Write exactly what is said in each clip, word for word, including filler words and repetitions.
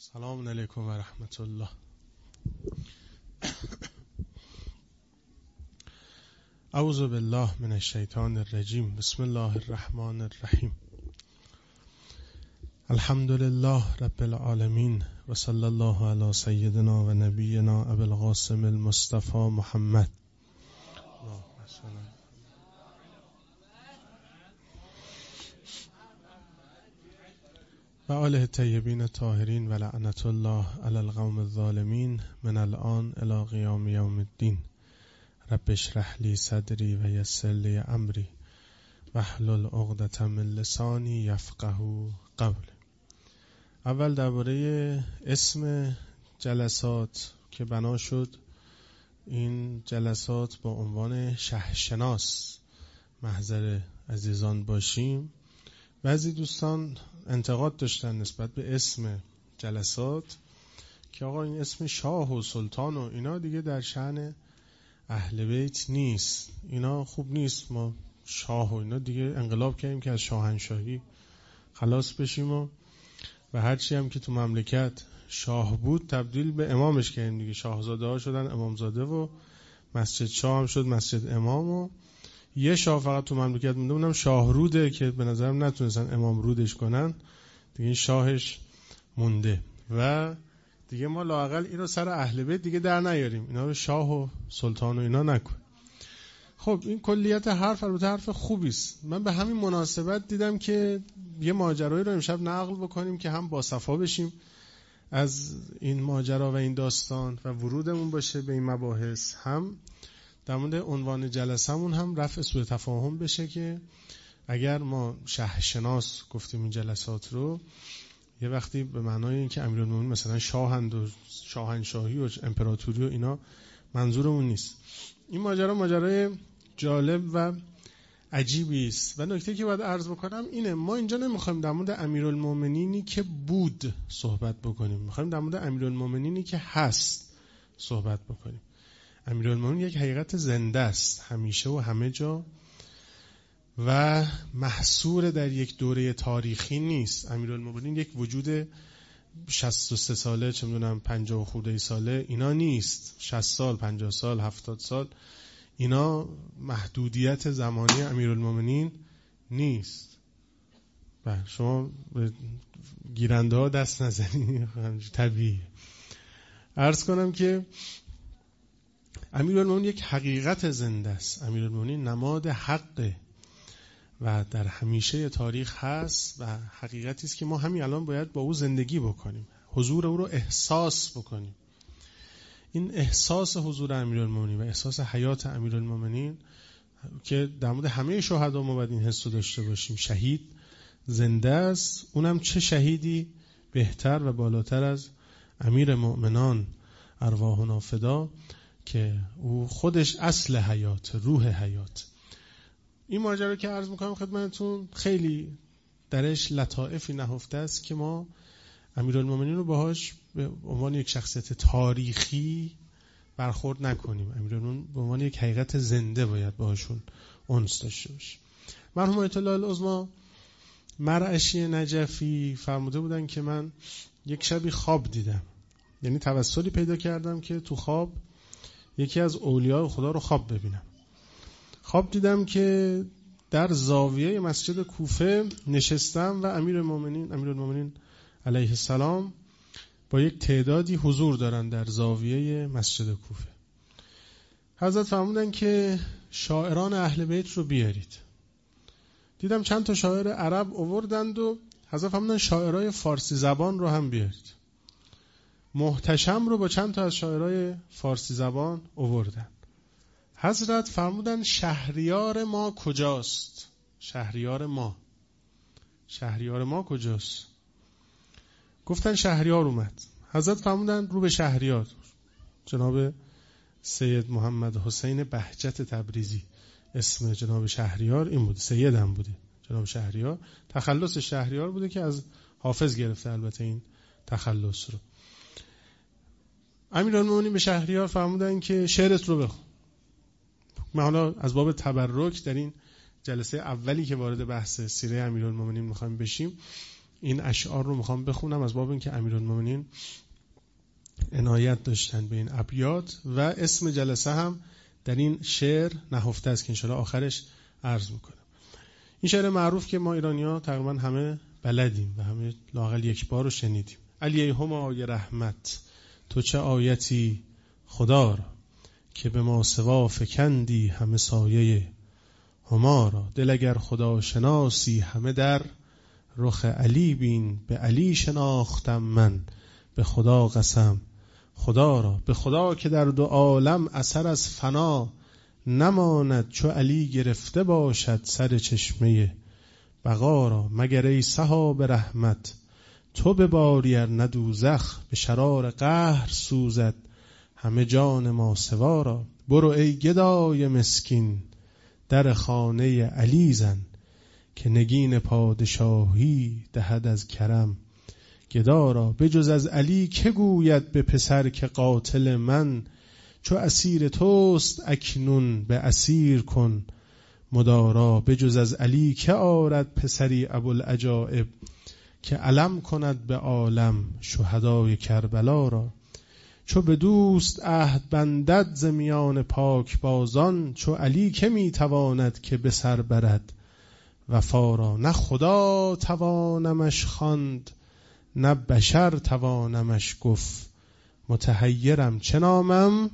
سلام علیکم و رحمت الله. اعوذ بالله من الشیطان الرجیم. بسم الله الرحمن الرحیم. الحمد لله رب العالمین و صلی الله علی سیدنا و نبینا ابی القاسم المصطفى محمد و آله الطیبین الطاهرین و لعنت الله علی القوم الظالمین من الان الی قیام یوم الدین. رب اشرح لی صدری و یسر لی امری واحلل عقدة من لسانی یفقهوا قولی. اول درباره اسم جلسات که بنا شد این جلسات با عنوان شهرشناس محضر عزیزان باشیم. بعضی دوستان انتقاد داشتن نسبت به اسم جلسات که آقا این اسم شاه و سلطان و اینا دیگه در شأن اهل بیت نیست، اینا خوب نیست، ما شاه و اینا دیگه انقلاب کردیم که از شاهنشاهی خلاص بشیم و و هرچی هم که تو مملکت شاه بود تبدیل به امامش کردیم دیگه. شاهزاده ها شدن امامزاده و مسجد شاه هم شد مسجد امام و یه شاه فقط تو مملکت مونده، اونم شاهروده که به نظرم نتونستن امام رودش کنن دیگه، این شاهش مونده و دیگه ما لااقل اینو سر اهل بیت دیگه در نیاریم، اینا رو شاه و سلطان و اینا نکن. خب این کلیت حرف البته حرف خوبی است. من به همین مناسبت دیدم که یه ماجرایی رو امشب نقل بکنیم که هم با صفا بشیم از این ماجرا و این داستان و ورودمون باشه به این مباحث، هم در مورد عنوان جلسمون هم رفع سوء تفاهم بشه که اگر ما شهرشناس گفتیم این جلسات رو یه وقتی به معنای این که امیرالمومنین مثلا شاهند و شاهنشاهی و امپراتوری و اینا منظورمون نیست. این ماجرا ماجرای جالب و عجیبی است و نکته که باید عرض بکنم اینه، ما اینجا نمیخوایم در مورد امیرالمومنینی که بود صحبت بکنیم، میخوایم در مورد امیرالمومنینی که هست صحبت بکنیم. امیرالمومنین یک حقیقت زنده است همیشه و همه جا و محصور در یک دوره تاریخی نیست. امیرالمومنین یک وجود شصت و سه ساله، چه میدونم پنجاه و خورده ساله اینا نیست، شصت سال، پنجاه سال، هفتاد سال، اینا محدودیت زمانی امیرالمومنین نیست. و شما به گیرنده ها دست نزنید، طبیعی. عرض کنم که امیرالمومنین یک حقیقت زنده است. امیرالمومنین نماد حقه و در همیشه تاریخ هست و حقیقتی است که ما همین الان باید با او زندگی بکنیم، حضور او رو احساس بکنیم. این احساس حضور امیرالمومنین و احساس حیات امیرالمومنین که در مورد همه شهدا ما باید این حس رو داشته باشیم. شهید زنده است، اونم چه شهیدی بهتر و بالاتر از امیر مؤمنان ارواحنا فدا که او خودش اصل حیات، روح حیات. این ماجرا که عرض میکنم خدمتتون خیلی درش لطائفی نهفته است که ما امیرالمومنین رو باهاش به عنوان یک شخصیت تاریخی برخورد نکنیم. امیرالمومنین به عنوان یک حقیقت زنده باید باهاشون انس داشته باشیم. مرحوم آیت الله العظمی مرعشی نجفی فرموده بودن که من یک شبی خواب دیدم، یعنی توسلی پیدا کردم که تو خواب یکی از اولیاء خدا رو خواب ببینم. خواب دیدم که در زاویه مسجد کوفه نشستم و امیر المؤمنین امیرالمومنین علیه السلام با یک تعدادی حضور دارن در زاویه مسجد کوفه. حضرت فرمودن که شاعران اهل بیت رو بیارید. دیدم چند تا شاعر عرب آوردند و حضرت فرمودن شاعرای فارسی زبان رو هم بیارید. محتشم رو با چند تا از شاعرای فارسی زبان آوردن. حضرت فرمودن شهریار ما کجاست؟ شهریار ما شهریار ما کجاست؟ گفتن شهریار اومد. حضرت فرمودن رو به شهریار. جناب سید محمد حسین بهجت تبریزی اسم جناب شهریار این بود، سید هم بوده جناب شهریار، تخلص شهریار بوده که از حافظ گرفته البته این تخلص رو. امیرالمومنین به شهریار فرمودن که شعرت رو بخون. من حالا از باب تبرک در این جلسه اولی که وارد بحث سیره امیرالمومنین میخوایم بشیم این اشعار رو میخوام بخونم از باب اینکه امیرالمومنین عنایت داشتن به این ابیات و اسم جلسه هم در این شعر نهفته است که انشاءالله آخرش عرض میکنم. این شعر معروف که ما ایرانی‌ها تقریبا همه بلدیم و همه لااقل یک بار رو شنیدیم. علیه همای رحمت تو چه آیتی خدا را، که به ما سوا فکندی همه سایه هما را. دل اگر خدا شناسی همه در رخ علی بین، به علی شناختم من به خدا قسم خدا را. به خدا که در دو عالم اثر از فنا نماند، چو علی گرفته باشد سر چشمه بقا را. مگر ای سحاب رحمت تو بباری ار نه دوزخ، به شرار قهر سوزد همه جان ما سوا را. برو ای گدای مسکین در خانه علی زن، که نگین پادشاهی دهد از کرم گدا را. بجز از علی که گوید به پسر که قاتل من، چو اسیر توست اکنون به اسیر کن مدارا. بجز از علی که آرد پسری ابوالعجایب، که علم کند به عالم شهدای کربلا را. چو به دوست عهد بندد ز میان پاک بازان، چو علی که میتواند که به سر برد وفا را. نه خدا توانمش خواند نه بشر توانمش گفت، متحیرم چه نامم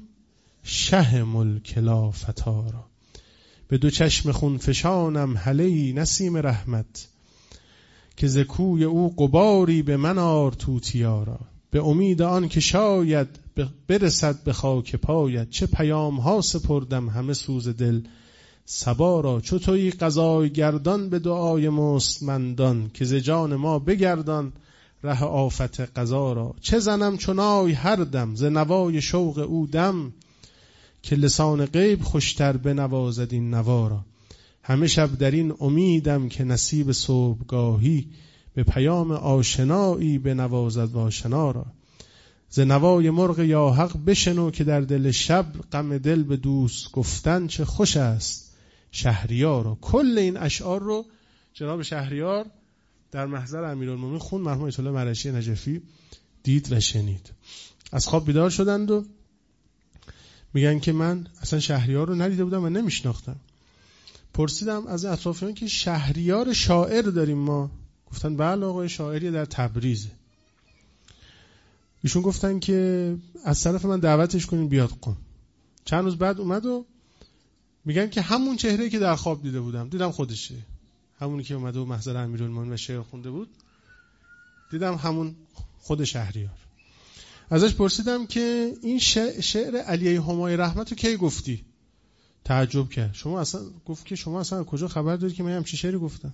شه ملک لا فتا را. به دو چشم خون فشانم هله‌ای نسیم رحمت، که ز کوی او غباری به من آر توتیا را. به امید آن که شاید برسد به خاک پایت، چه پیام ها سپردم همه سوز دل صبا را. چو تویی قضای گردان به دعای مستمندان، که ز جان ما بگردان ره آفت قضا را. چه زنم چنای هر دم ز نوای شوق او دم، که لسان غیب خوشتر بنوازد این نوا را. همه شب در این امیدم که نصیب صبحگاهی، به پیام آشنایی بنوازد آشنا را. ز نوای مرغ یا حق بشنو، که در دل شب غم دل به دوست گفتن چه خوش است شهریار را. کل این اشعار رو جناب شهریار در محضر امیرالمومنین خون مرحوم آیت الله مرشی نجفی دید و شنید. از خواب بیدار شدند و میگن که من اصلا شهریار رو ندیده بودم و نمیشناختم. پرسیدم از اطرافیان که شهریار شاعر داریم ما؟ گفتن بله آقای شاعری در تبریزه. ایشون گفتن که از طرف من دعوتش کنین بیاد قم. چند روز بعد اومد و میگن که همون چهره‌ای که در خواب دیده بودم دیدم خودشه، همونی که اومده و محضر امیرالمومنین و شعر خونده بود دیدم همون خود شهریار. ازش پرسیدم که این شعر علیه همای رحمت رو کی گفتی؟ تعجب کرد. شما اصلا گفت که شما اصلا کجا خبر داری که من همچین شعری گفتم؟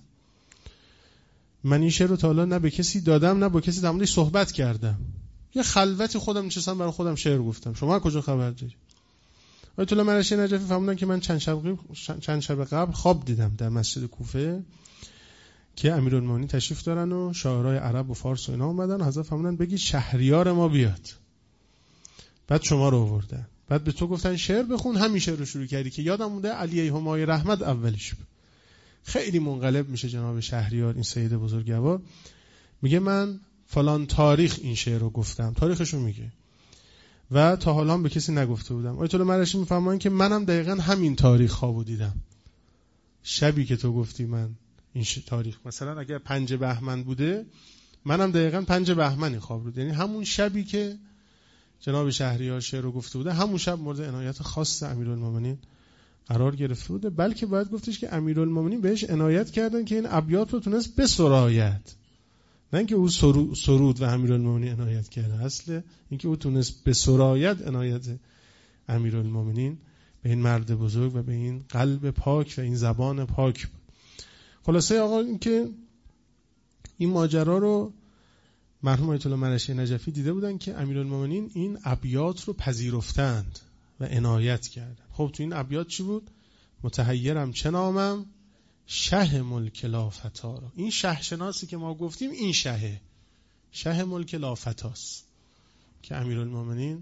من این شعر رو تا حالا نه به کسی دادم نه با کسی در موردش صحبت کردم، یه خلوتی خودم نشستم برای خودم شعر گفتم، شما کجا خبر داری؟ آیت الله مرشی نجفی فهمیدن که من چند شب قبل چند شب قبل خواب دیدم در مسجد کوفه که امیرالمومنین تشریف دارن و شاعرای عرب و فارس و اینا اومدن. حضرت فهمیدن بگید شهریار ما بیاد. بعد شما رو آوردن، بعد به تو گفتن شعر بخون، همین شعر رو شروع کردی که یادم مونده علیه همای رحمت اولیش. خیلی منقلب میشه جناب شهریار، این سید بزرگوار، میگه من فلان تاریخ این شعر رو گفتم، تاریخشو میگه و تا حالا هم به کسی نگفته بودم. آیت الله مرشی میفهمن که منم دقیقاً همین تاریخ خوابو دیدم، شبی که تو گفتی من این تاریخ، مثلا اگر پنج بهمن بوده منم دقیقاً پنج بهمنی خواب رو، یعنی همون شبی که جناب شهریار شعر رو گفته بوده همون شب مورد عنایت خاص امیرالمومنین قرار گرفته بوده. بلکه باید گفتش که امیرالمومنین بهش عنایت کردن که این ابیات رو تونست بسراید، نه اینکه او سرود و امیرالمومنین عنایت کرده، اصل اینکه او تونست بسراید عنایت امیرالمومنین به این مرد بزرگ و به این قلب پاک و این زبان پاک. خلاصه آقا این که این ماجرا رو مرحوم آیت الله مرشی نجفی دیده بودن که امیرالمومنین این ابیات رو پذیرفتند و عنایت کردند. خب تو این ابیات چی بود؟ متحیرم چه نامم شه ملک لا فتا را. این شه شناسی که ما گفتیم این شهه شه ملک لا فتاست که امیرالمومنین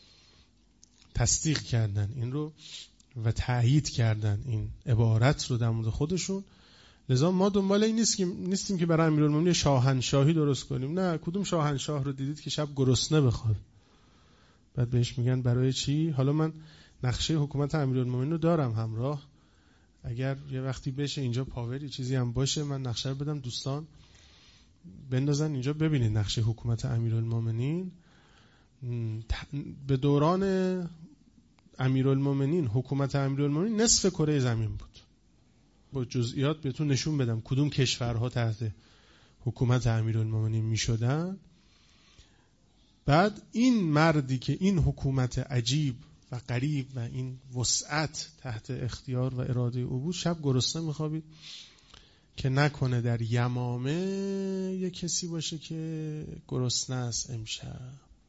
تصدیق کردن این رو و تأیید کردن این عبارت رو در مورد خودشون لذا ما دنبال این نیست که نیستیم که برای امیرالمومنین شاهنشاهی درست کنیم. نه، کدوم شاهنشاه رو دیدید که شب گرسنه بخواد؟ بعد بهش میگن برای چی؟ حالا من نقشه حکومت امیرالمومنین رو دارم همراه، اگر یه وقتی بشه اینجا پاوری چیزی هم باشه من نقشه رو بدم دوستان بندازن اینجا ببینید نقشه حکومت امیرالمومنین. به دوران امیرالمومنین حکومت امیرالمومنین نصف کره زمین بود. با جزئیات بهتون نشون بدم کدوم کشورها تحت حکومت امیرالمومنین میشدن. بعد این مردی که این حکومت عجیب و غریب و این وسعت تحت اختیار و اراده او بود، شب گرسنه میخوابید که نکنه در یمامه یه کسی باشه که گرسنه است امشب.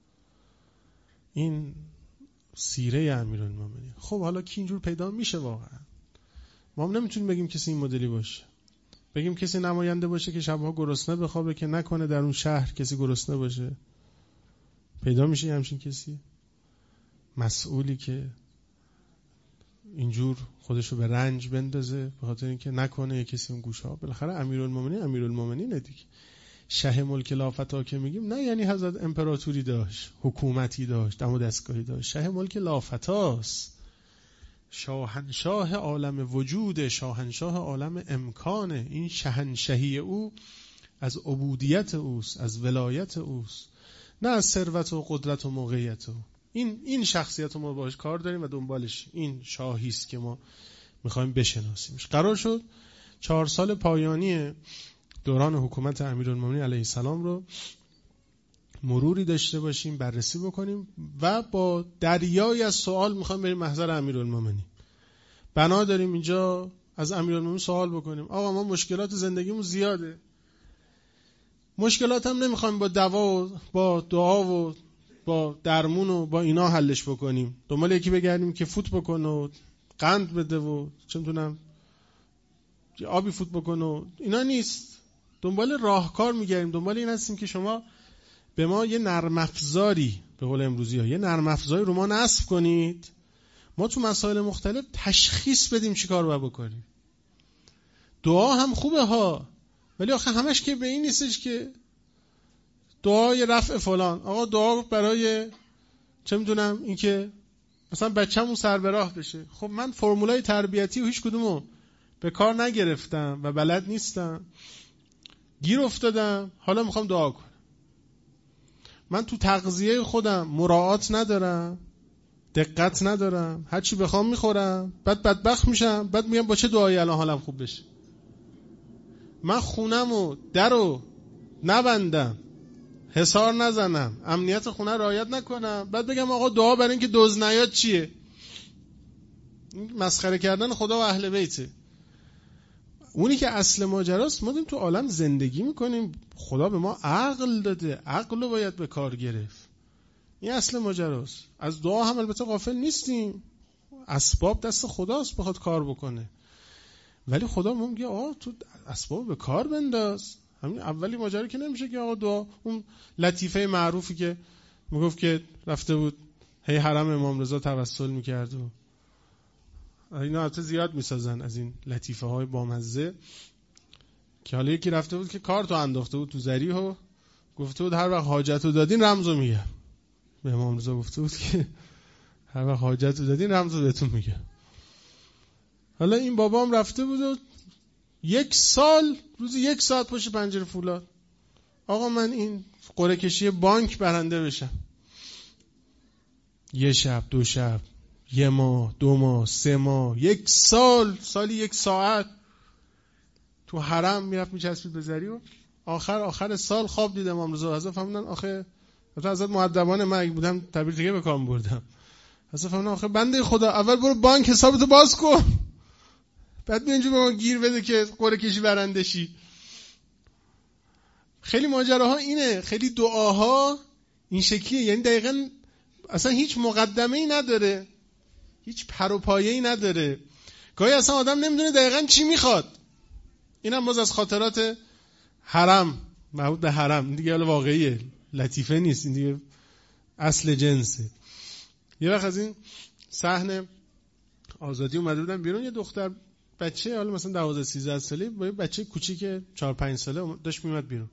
این سیره امیرالمومنین. خب حالا کی اینجور پیدا میشه واقعا؟ ما هم نمیتونیم بگیم کسی این مدلی باشه، بگیم کسی نماینده باشه که شبها گرسنه بخوابه که نکنه در اون شهر کسی گرسنه باشه. پیدا میشه همچین کسی؟ مسئولی که اینجور خودشو به رنج بندازه به خاطر اینکه نکنه یه کسی اون گوشه ها. بالاخره امیرالمومنین امیرالمومنینه دیگه. شه ملک لافتا که میگیم نه یعنی حضرت امپراتوری داشت، حکومتی داشت، دم و دستگاهی داشت. شه ملک لافتاست، شاهنشاه عالم وجود، شاهنشاه عالم امکانه. این شهنشهی او از عبودیت اوست، از ولایت اوست، نه از ثروت و قدرت و موقعیت او. این این شخصیت رو ما باهاش کار داریم و دنبالش این شاهی است که ما میخوایم بشناسیمش. قرار شد چهار سال پایانی دوران حکومت امیرالمومنین علیه السلام رو مروری داشته باشیم، بررسی بکنیم و با دریای از سوال میخوایم بریم محضر امیرالمومنین. بنا داریم اینجا از امیرالمومنین سوال بکنیم آقا ما مشکلات زندگیمون زیاده، مشکلات هم نمیخوایم با دوا و با دعا و با درمون و با اینا حلش بکنیم، دنبال یکی بگردیم که فوت بکنه و قند بده و چه میدونم آبی فوت بکنه و اینا نیست. دنبال راهکار میگردیم، دنبال این هستیم که شما به ما یه نرم افزاری، به قول امروزی ها یه نرم افزاری رو ما نصب کنید، ما تو مسائل مختلف تشخیص بدیم چی کار باید بکنیم. دعا هم خوبه ها، ولی آخه همش که به این نیستش که دعای رفع فلان. آقا دعا برای چه میدونم این که مثلا بچه‌مون سر به راه بشه. خب من فرمولای تربیتی و هیچ کدومو به کار نگرفتم و بلد نیستم، گیر افتادم، حالا میخوام دعا کنم. من تو تغذیه خودم مراعات ندارم، دقت ندارم، هر چی بخوام میخورم، بعد بدبخت میشم، بعد میگم با چه دعایی الان حالم خوب بشه. من خونمو درو نبندم، حصار نزنم، امنیت خونه رعایت نکنم، بعد بگم آقا دعا برای اینکه دزد نیاد چیه؟ مسخره کردن خدا و اهل بیته. اونی که اصل ماجراست، ما داریم تو عالم زندگی میکنیم، خدا به ما عقل داده، عقل رو باید به کار گرفت. این اصل ماجراست. از دعا هم البته غافل نیستیم، اسباب دست خداست بخواد کار بکنه، ولی خدا ما میگه آقا تو اسباب به کار بنداز. همین اولی ماجرا که نمیشه که آقا دعا، اون لطیفه معروفی که میگفت که رفته بود هی حرم امام رضا توسل میکرد و اینا البته زیاد میسازن از این لطیفه های بامزه، که حالا یکی رفته بود که کارتو انداخته بود تو ذریح و گفته بود هر وقت حاجتو دادین رمزو میگم. به امام رضا گفته بود که هر وقت حاجتو دادین رمزو بهتون میگم. حالا این بابام رفته بود و یک سال روزی یک ساعت پشت پنجره فولاد، آقا من این قرعه کشی بانک برنده بشم. یه شب، دو شب، یه ماه، دو ماه، سه ماه، یک سال، سالی یک ساعت تو حرم میرفت میچسبید به ذریح و آخر آخر سال خواب دید امام رضا. حضرت فهمیدن آخه حضرت مؤدبانه، من اگه بودم تعبیر دیگه به کار می‌بردم. حضرت فهمیدن آخه بنده خدا اول برو بانک حسابتو باز کن، بعد بیا اینجا به ما گیر بده که قرعه کشی برنده شی. خیلی ماجراها اینه، خیلی دعاها این شکلیه، یعنی دقیقاً اصلا هیچ مقدمه‌ای نداره، هیچ پر و پایه‌ای نداره. گاهی اصلا آدم نمیدونه دقیقاً چی میخواد. اینم باز از خاطرات حرم، مربوط به حرم دیگه، حالا واقعیه، لطیفه نیست، این دیگه اصل جنسه. یه وقت از این صحنه آزادی اومده بودن بیرون، یه دختر بچه حالا مثلا دوازده سیزده ساله با یه بچه کوچیک چهار پنج ساله داشت میومد بیرون.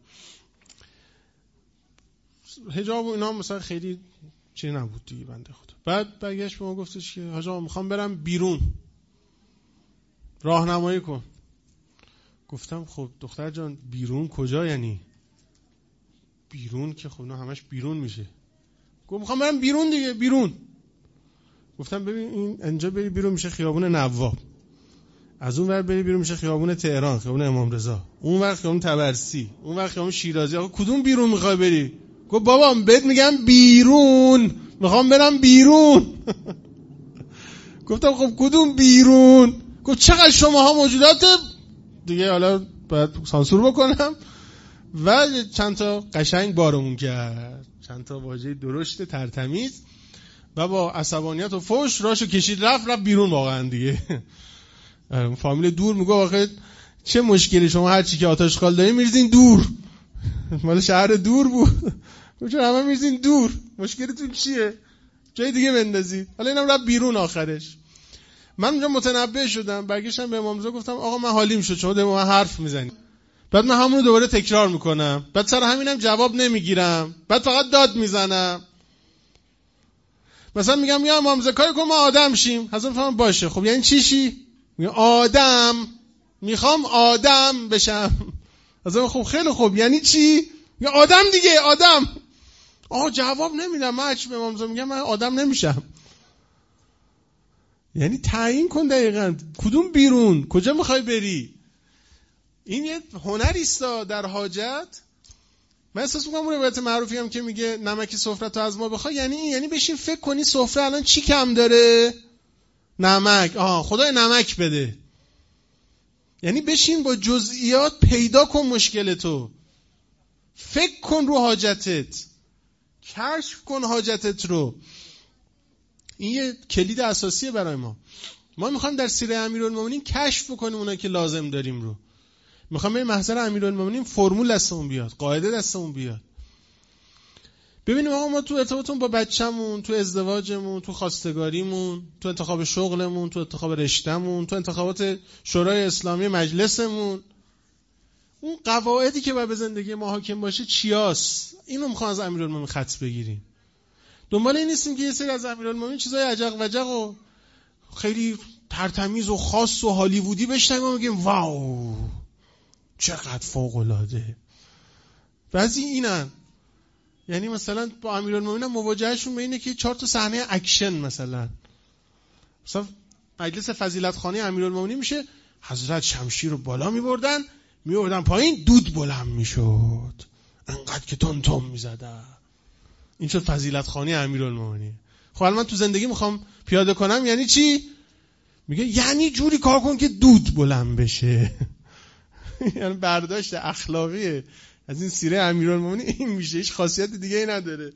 حجاب و اینا مثلا خیلی چی نبود دیگه بنده خدا. بعد برگشت به ما گفتش که حاج آقا میخوام برم بیرون، راهنمایی کن. گفتم خب دختر جان بیرون کجا یعنی؟ بیرون که خب نه همش بیرون میشه. گفت میخوام برم بیرون دیگه. بیرون. گفتم ببین این اینجا بری بیرون میشه خیابون نواب، از اون ور بری بیرون میشه خیابون تهران، خیابون امام رضا، اون ور خیابون طبرسی، اون ور خیابون شیرازی. آقا کدوم بیرون میخوای بری؟ گفت بابا بهت میگم بیرون، میخوام برم بیرون. گفتم خب کدوم بیرون؟ گفت چقدر شماها موجودات دیگه. حالا باید سانسور بکنم و چند تا قشنگ بارمون کرد، چند تا واژه درشت ترتمیز و با عصبانیت و فوش راشو کشید رفت رفت بیرون. واقعا دیگه فامیل دور میگه واقعا چه مشکلی شما هر چی که آتشخال دارین میریزین دور. مال شهر دور بود. چرا همه میریزین دور؟ مشکلتون چیه؟ جای دیگه بندازید. حالا اینم رفت بیرون. آخرش من اونجا متنبه شدم، برگشتم به امام رضا گفتم آقا من حالیم شد شما دارید با من حرف میزنید. بعد من همونو دوباره تکرار میکنم، بعد سر همینم جواب نمیگیرم، بعد فقط داد میزنم. مثلا میگم یا امام رضا کاری کن ما آدم شیم. حضرت فرمان باشه. خب یعنی چی شی؟ میگم آدم، میخوام آدم بشم. حضرت خب خیلی خوب یعنی چی؟ میگم آدم دیگه آدم. آه جواب نمیدم. من چی به امام رضا میگم من آدم نمیشم. یعنی تعیین کن دقیقاً کدوم بیرون، کجا میخوای بری. این یه هنری است در حاجت. من احساس میکنم اون روایت معروفی هم که میگه نمک سفره تو از ما بخوای، یعنی این، یعنی بشین فکر کنی سفره الان چی کم داره؟ نمک. آها خدای نمک بده. یعنی بشین با جزئیات پیدا کن مشکلتو، فکر کن رو حاجتت، کشف کن حاجتت رو. این یه کلید اساسیه برای ما. ما میخوایم در سیره امیرالمومنین کشف کنیم اونایی که لازم داریم رو. میخوام بریم محضر امیرالمومنین فرمول دستمون بیاد، قاعده دستمون بیاد. ببینیم آقا ما تو ارتباطمون با بچه‌مون، تو ازدواجمون، تو خواستگاریمون، تو انتخاب شغلمون، تو انتخاب رشتهمون، تو انتخابات شورای اسلامی مجلسمون، اون قواعدی که باید به زندگی ما حاکم باشه چیاست؟ اینو میخوام از امیرالمومنین خط بگیریم. دنبال این نیستیم که یه سری از امیرالمومنین چیزای عجق وجق و خیلی ترتمیز و خاص و هالیوودی بشنویم و بگیم واو چقدر فوق العاده. بعضی اینن، یعنی مثلا با امیرالمومنین مواجهشون به اینه که چهار تا صحنه اکشن، مثلا مثلا مجلس فضیلتخانه امیرالمومنین میشه، حضرت شمشیر رو بالا میبردن میبردن پایین، دود بلند میشد انقدر که تون تون میزدن. این شد فضیلتخانه امیرالمومنین. خب الان من تو زندگی میخوام پیاده کنم یعنی چی؟ میگه یعنی جوری کار کن که دود بلند بشه. یعنی برداشت اخلاقی از این سیره امیرالمومنین این میشه، هیچ خاصیت دیگه ای نداره.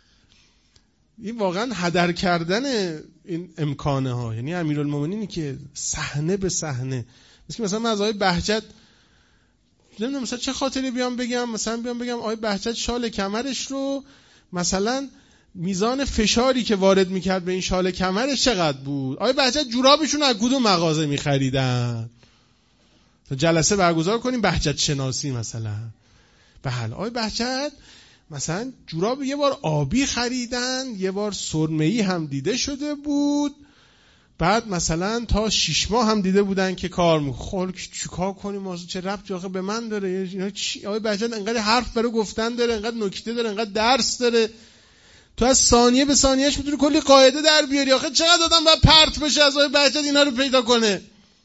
این واقعا هدر کردن این امکانه ها. یعنی امیرالمومنینی که صحنه به صحنه، مثل مثلا من از آقای بهجت نمیدونم مثلا چه خاطری بیام بگم، مثلا بیام بگم آقای بهجت شال کمرش رو مثلا میزان فشاری که وارد میکرد به این شال کمرش چقدر بود، آقای بهجت جورابشون از کدوم مغازه میخریدن، تا جلسه برگزار کنیم بهجت شناسی مثلا. بله آقای بهجت مثلا جوراب یه بار آبی خریدن، یه بار سرمه‌ای هم دیده شده بود، بعد مثلا تا شش ماه هم دیده بودن که کار می‌کنه. چیکار کنیم واسه چه ربطی آخه به من داره؟ اینا چی؟ آقای بهجت انقدر حرف برای گفتن داره، انقدر نکته داره، انقدر درس داره، تو از ثانیه به ثانیهش میتونی کلی قاعده در بیاری. آخه چقدر آدم باید پرت بشه از آقای بهجت اینا رو پیدا کنه.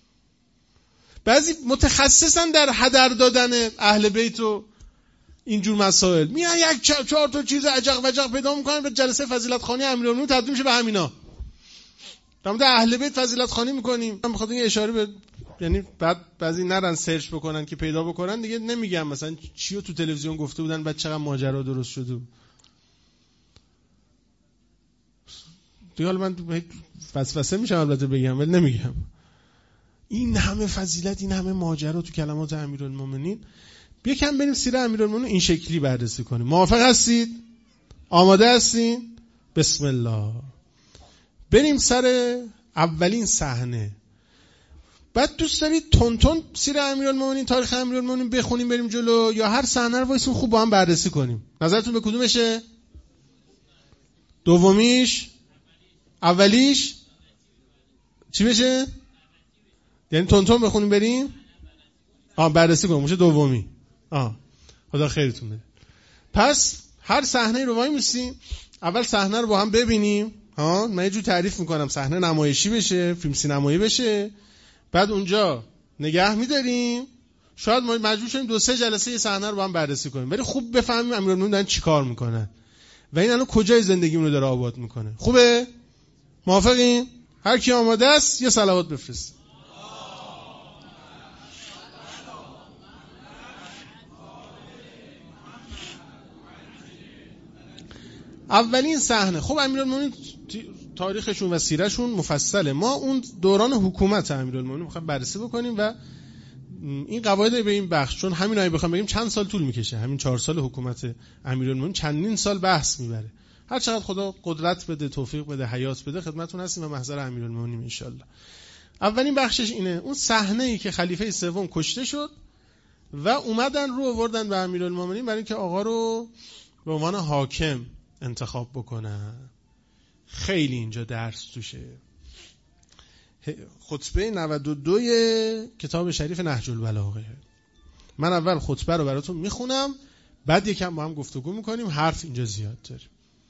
بعضی متخصصن در هدر دادن اهل بیت و اینجور مسائل، میان یک چهار تا چیز عجق وجق پیدا میکنن، به جلسه فضیلتخانه امیرالمومنین تبدیل میشه به همینا. در مورد اهل بیت فضیلتخوانی میکنیم. من بخاطر این اشاره به، یعنی بعد بعضی نرن سرچ بکنن که پیدا بکنن دیگه، نمیگم مثلا چیو تو تلویزیون گفته بودن بعد چقدر ماجرا درست شده دیگه. حالا من وسوسه میشم البته بگم ولی نمیگم. این همه فضیلت، این همه ماجرا تو کلمات امیرالمومنین. بیاکم بریم سیره امیرالمومنین این شکلی بررسی کنیم. موافق هستید؟ آماده هستین؟ بسم الله. بریم سر اولین صحنه. بعد دوست دارید تون تون سیر امیرالمومنین، تاریخ امیرالمومنین بخونیم بریم جلو، یا هر صحنه رو وایسیم خوب با هم بررسی کنیم؟ نظرتون به کدومشه؟ دومیش؟ اولیش؟ چی بشه؟ یعنی تون تون بخونیم بریم؟ آه بررسی کنیم میشه دومی. آه خدا خیرتون بده. پس هر صحنه رو وای میسیم اول صحنه رو با هم ببینیم. ها من یه جور تعریف میکنم صحنه نمایشی بشه، فیلم سینمایی بشه، بعد اونجا نگه میداریم، شاید ما مجبور شیم دو سه جلسه یه صحنه رو با هم بررسی کنیم ولی خوب بفهمیم امیرالمومنین دارن چیکار میکنن و این الان کجای زندگیمون رو داره آباد میکنه. خوبه؟ موافقین؟ هر کی آماده است یه صلوات بفرست. اولین صحنه. خب امیرالمومنین تاریخشون و سیرشون مفصله، ما اون دوران حکومت امیرالمومنین میخوایم بررسی بکنیم و این قواعد به این بخش، چون همین اگه بخوام بگیم چند سال طول میکشه، همین چهار سال حکومت امیرالمومنین چندین سال بحث میبره. هر چقدر خدا قدرت بده، توفیق بده، حیات بده خدمتتون هستیم و محضر امیرالمومنین ان شاء الله. اولین بخشش اینه، اون صحنه ای که خلیفه سوم کشته شد و اومدن رو آوردن به امیرالمومنین برای اینکه آقا رو به عنوان حاکم انتخاب بکنن. خیلی اینجا درس توشه. خطبه نود و دو کتاب شریف نهج البلاغه. من اول خطبه رو براتون میخونم بعد یکم با هم گفتگو میکنیم، حرف اینجا زیاد داره.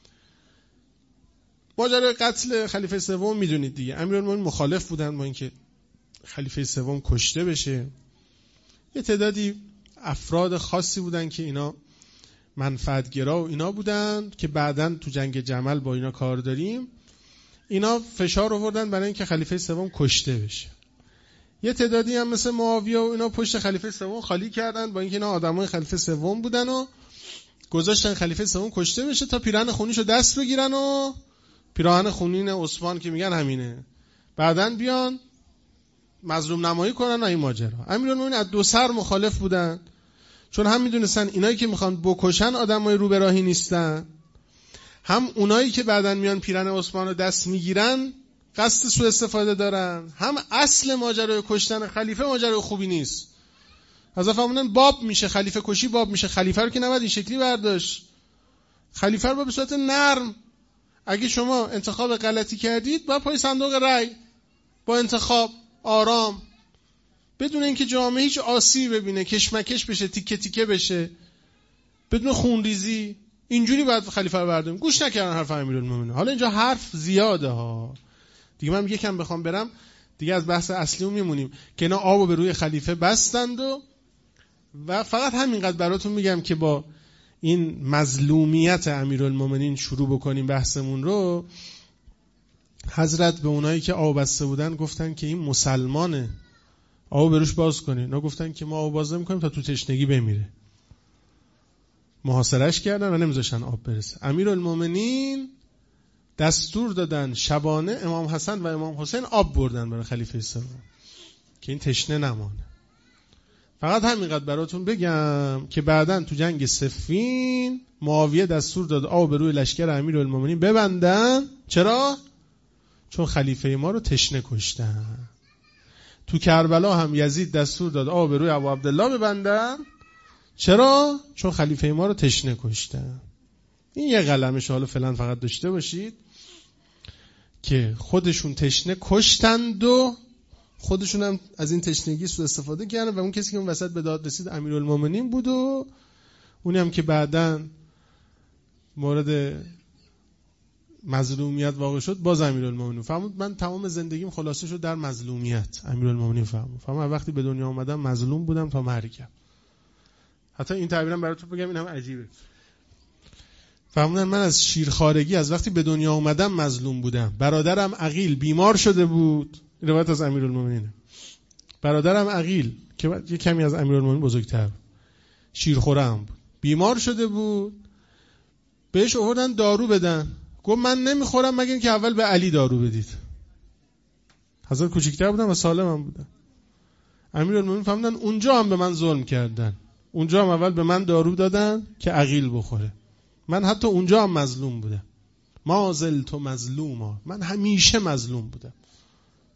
ماجرای قتل خلیفه سوم میدونید دیگه. امیرالمومنین مخالف بودن با اینکه خلیفه سوم کشته بشه. یه تعدادی افراد خاصی بودن که اینا منفعتگرا و اینا بودن که بعداً تو جنگ جمل با اینا کار داریم. اینا فشار آوردن برای اینکه خلیفه سوم کشته بشه. یه تعدادی هم مثل معاویه و اینا پشت خلیفه سوم خالی کردن با اینکه اینا آدمای خلیفه سوم بودن و گذاشتن خلیفه سوم کشته بشه تا پیراهن خونیشو دست بگیرن و پیراهن خونین عثمان که میگن همینه بعداً بیان مظلوم نمایی کنن و این ماجرا. امیرالمومنین از دو سر مخالف بودن، چون هم میدونستن اینایی که میخوان بکشن آدمای رو به راهی نیستن، هم اونایی که بعدن میان پیرن عثمان رو دست میگیرن قصد سوء استفاده دارن، هم اصل ماجرای کشتن خلیفه ماجرای خوبی نیست. از فهموندن باب میشه خلیفه کشی، باب میشه خلیفه رو که نباید این شکلی برداشت. خلیفه رو به صورت نرم، اگه شما انتخاب غلطی کردید با پای صندوق رای با انتخاب آرام، بدون اینکه جامعه هیچ آسیب ببینه، کشمکش بشه، تیکه تیکه بشه، بدون خونریزی، اینجوری باید خلیفه رو برداریم. گوش نکردن حرف امیرالمومنین. حالا اینجا حرف زیاده ها دیگه، من یکم بخوام برم دیگه از بحث اصلیمون میمونیم که اینا آبو به روی خلیفه بستند و و فقط همینقدر براتون میگم که با این مظلومیت امیرالمومنین شروع بکنیم بحثمون رو. حضرت به اونایی که آب بسته بودن گفتن که این مسلمانه، آب بروش باز کنین. اونا گفتن که ما آب باز نمی‌کنیم تا تو تشنگی بمیره. محاصرهش کردن و نمیذاشتن آب برسه. امیرالمومنین دستور دادن شبانه امام حسن و امام حسین آب بردن برای خلیفه سوم که این تشنه نمانه. فقط همینقدر براتون بگم که بعدن تو جنگ صفین معاویه دستور داد آب به روی لشکر امیرالمومنین ببندن. چرا؟ چون خلیفه ما رو تشنه کشتن. تو کربلا هم یزید دستور داد آب به روی ابو عبدالله ببندن. چرا؟ چون خلیفه ما رو تشنه کشتن. این یه قلمش حالا فعلا فقط داشته باشید که خودشون تشنه کشتند و خودشون هم از این تشنگی سوء استفاده کردن و اون کسی که اون وسط به داد رسید امیرالمومنین بود و اونی هم که بعداً مورد مظلومیت واقع شد باز امیرالمومنین. فهمید من تمام زندگیم خلاصه شد در مظلومیت. امیرالمومنین فهمید فهمید وقتی به دنیا اومدم مظلوم بودم تا مرگم. حتی این تعبیرم براتون بگم این هم عجیبه. فهمیدن من از شیرخوارگی از وقتی به دنیا اومدم مظلوم بودم. برادرم عقیل بیمار شده بود، روایت از امیرالمومنین. برادرم عقیل که یه کمی از امیرالمومنین بزرگتر، شیرخوره هم بود، بیمار شده بود، بهش آوردن دارو بدن. گفت من نمیخورم مگر اینکه اول به علی دارو بدید. حضرت کوچیک‌تر بودن و سالم هم بودن. امیرالمومنین فهمیدن اونجا هم به من ظلم کردن، اونجا هم اول به من دارو دادن که عقیل بخوره. من حتی اونجا هم مظلوم بودم. ما زلت مظلوما، من همیشه مظلوم بودم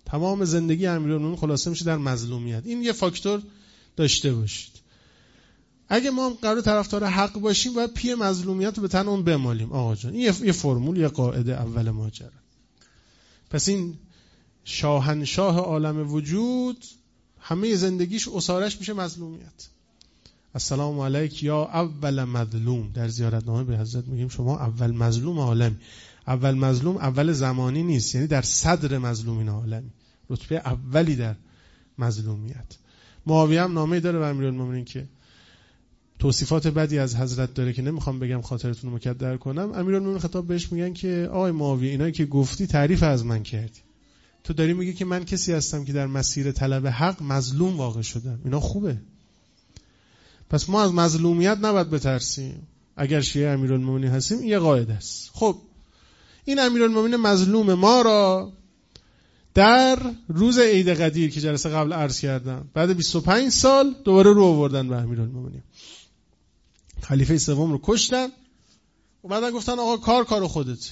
تمام زندگی امیرالمومنین خلاصه میشه در مظلومیت. این یه فاکتور داشته باشید. اگه ما هم قرار طرفدار حق باشیم باید پی مظلومیت رو به تن اون بمالیم آقا جان. این یه, یه فرمول، یه قاعده اول ماجرا. پس این شاهنشاه عالم وجود همه زندگیش اسارش میشه مظلومیت. السلام علیک یا اول مظلوم. در زیارتنامه به حضرت میگیم شما اول مظلوم عالمی. اول مظلوم اول زمانی نیست، یعنی در صدر مظلومین عالمی، رتبه اولی در مظلومیت. معاویه هم نامه‌ای داره به امیرالمومنین که توصیفات بدی از حضرت داره که نمیخوام بگم خاطرتون رو مکدر کنم. امیرالمومنین خطاب بهش میگن که آقای معاویه اینایی که گفتی تعریف از من کردی، تو داری میگی که من کسی هستم که در مسیر طلب حق مظلوم واقع شدم. اینا خوبه. پس ما از مظلومیت نباید بترسیم اگر شیعه امیرالمومنین هستیم. این یه قاعده است. خب این امیرالمومنین مظلوم ما را در روز عید قدیر که جلسه قبل عرض کردم بعد بیست و پنج سال دوباره رو آوردن به امیرالمومنین. خلیفه سوم رو کشتن و بعدن گفتن آقا کار کار خودت،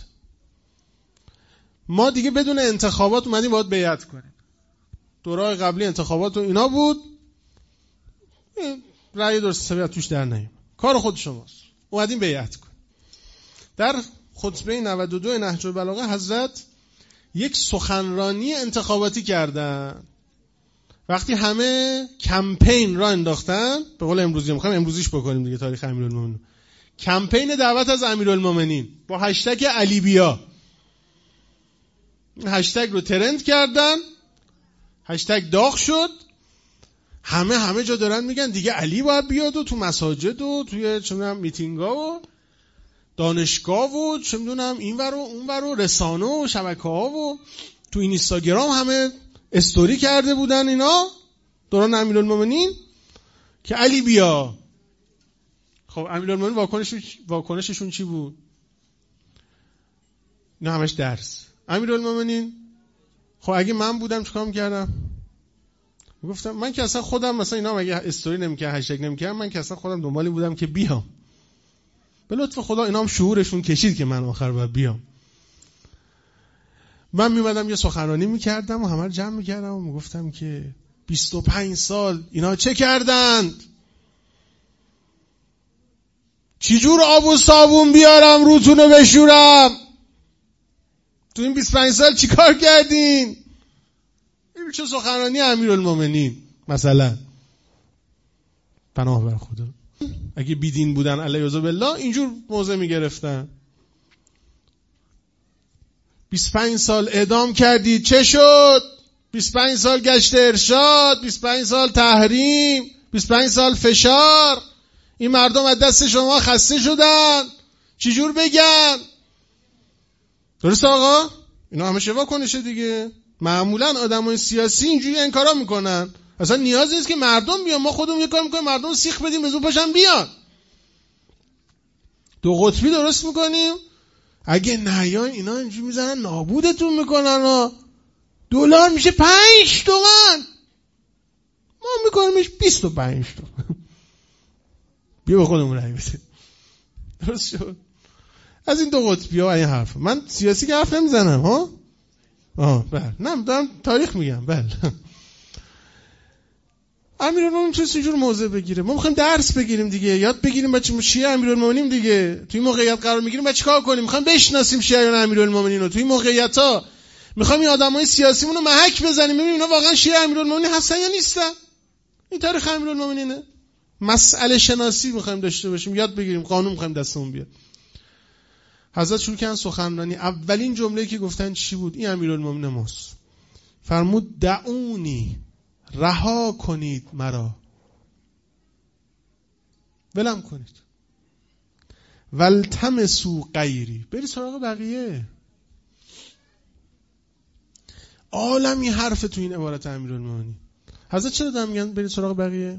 ما دیگه بدون انتخابات اومدیم باید بیعت کنیم. دورای قبلی انتخابات و اینا بود، رأی درست حسابی توش در نیم، کار خود شماست، اومدیم بیعت کنیم. در خطبه نود و دو نهج البلاغه حضرت یک سخنرانی انتخاباتی کردن. وقتی همه کمپین را انداختن، به قول امروزی میخوایم امروزیش بکنیم دیگه، تاریخ امیرالمومنین، کمپین دعوت از امیرالمومنین با هشتگ علی بیا، هشتگ رو ترند کردن، هشتگ داغ شد، همه همه جا دارن میگن دیگه علی باید بیاد و تو مساجد و توی چه میدونم میتینگا و دانشگاه و چه میدونم اینور و اونور و رسانه و شبکه‌ها و تو این اینستاگرام همه استوری کرده بودن اینا دوران امیرالمومنین که علی بیا. خب امیرالمومنین واکنشش واکنششون چی بود؟ نه همش درس. امیرالمومنین خب اگه من بودم چیکار می‌کردم؟ گفتم من که اصلا خودم مثلا اینا اگه استوری نمی‌کردم، هشتگ نمی‌کردم، من که اصلا خودم دنبالی بودم که بیام. به لطف خدا اینا هم شعورشون کشید که من آخر باید بیام. من میمدم یه سخنرانی میکردم و همه رو جمع میکردم و میگفتم که بیست و پنج سال اینا چه کردند؟ چی جور آب و صابون بیارم روتونو بشورم؟ تو این بیست و پنج سال چی کار کردین؟ این چه سخنرانی امیرالمومنین مثلا. پناه بر خدا. اگه بیدین بودن علیه بالله اینجور موضع میگرفتن. بیست و پنج سال اعدام کردید چه شد؟ بیست و پنج سال گشت ارشاد، بیست و پنج سال تحریم، بیست و پنج سال فشار. این مردم از دست شما خسته شدن، چی جور بگن؟ درست آقا؟ اینا همه شوا کنشه دیگه. معمولا آدمای سیاسی اینجوری انکارا میکنن. اصلا نیاز نیست که مردم بیان، ما خودمون یه کار میکنیم مردم سیخ بدیم به زور پاشن بیان. دو قطبی درست میکنیم. اگه نیان اینا اینجوری میزنن نابودتون میکنن ها. دلار میشه پنج تومن، ما میکنیمش بیست و پنج تومن. بیا به خودمون رای بده. درست شد. از این دو قطبی ها این حرف. من سیاسی که حرف نمیزنم ها. آه بله، نه دارم تاریخ میگم. بله امیرالمومنین چه اینجور موضع بگیره؟ ما میخوایم درس بگیریم دیگه، یاد بگیریم بچه شیعه امیرالمومنین دیگه. توی موقعیت قرار میگیریم بعد چیکار کنیم؟ میخوایم بشناسیم شیعیان امیرالمومنین رو. توی موقعیت‌ها میخوایم این آدمای سیاسیمون رو محک بزنیم ببینیم اینا واقعا شیعه امیرالمومنین هستن یا نیستن. این تاریخ امیرالمومنینه. مسئله شناسی میخوایم داشته باشیم، یاد بگیریم، قانون میخوایم دستمون بیاد. حضرت شروع کردن سخنرانی. اولین جمله‌ای که گفتن چی بود؟ این امیرالمومنین ماست. فرمود دعونی، رها کنید مرا، ولم کنید، والتمسوا غیری، برید سراغ بقیه. عالمی حرف تو این عبارت امیرالمومنین. حضرت چرا دارن میگن برید سراغ بقیه؟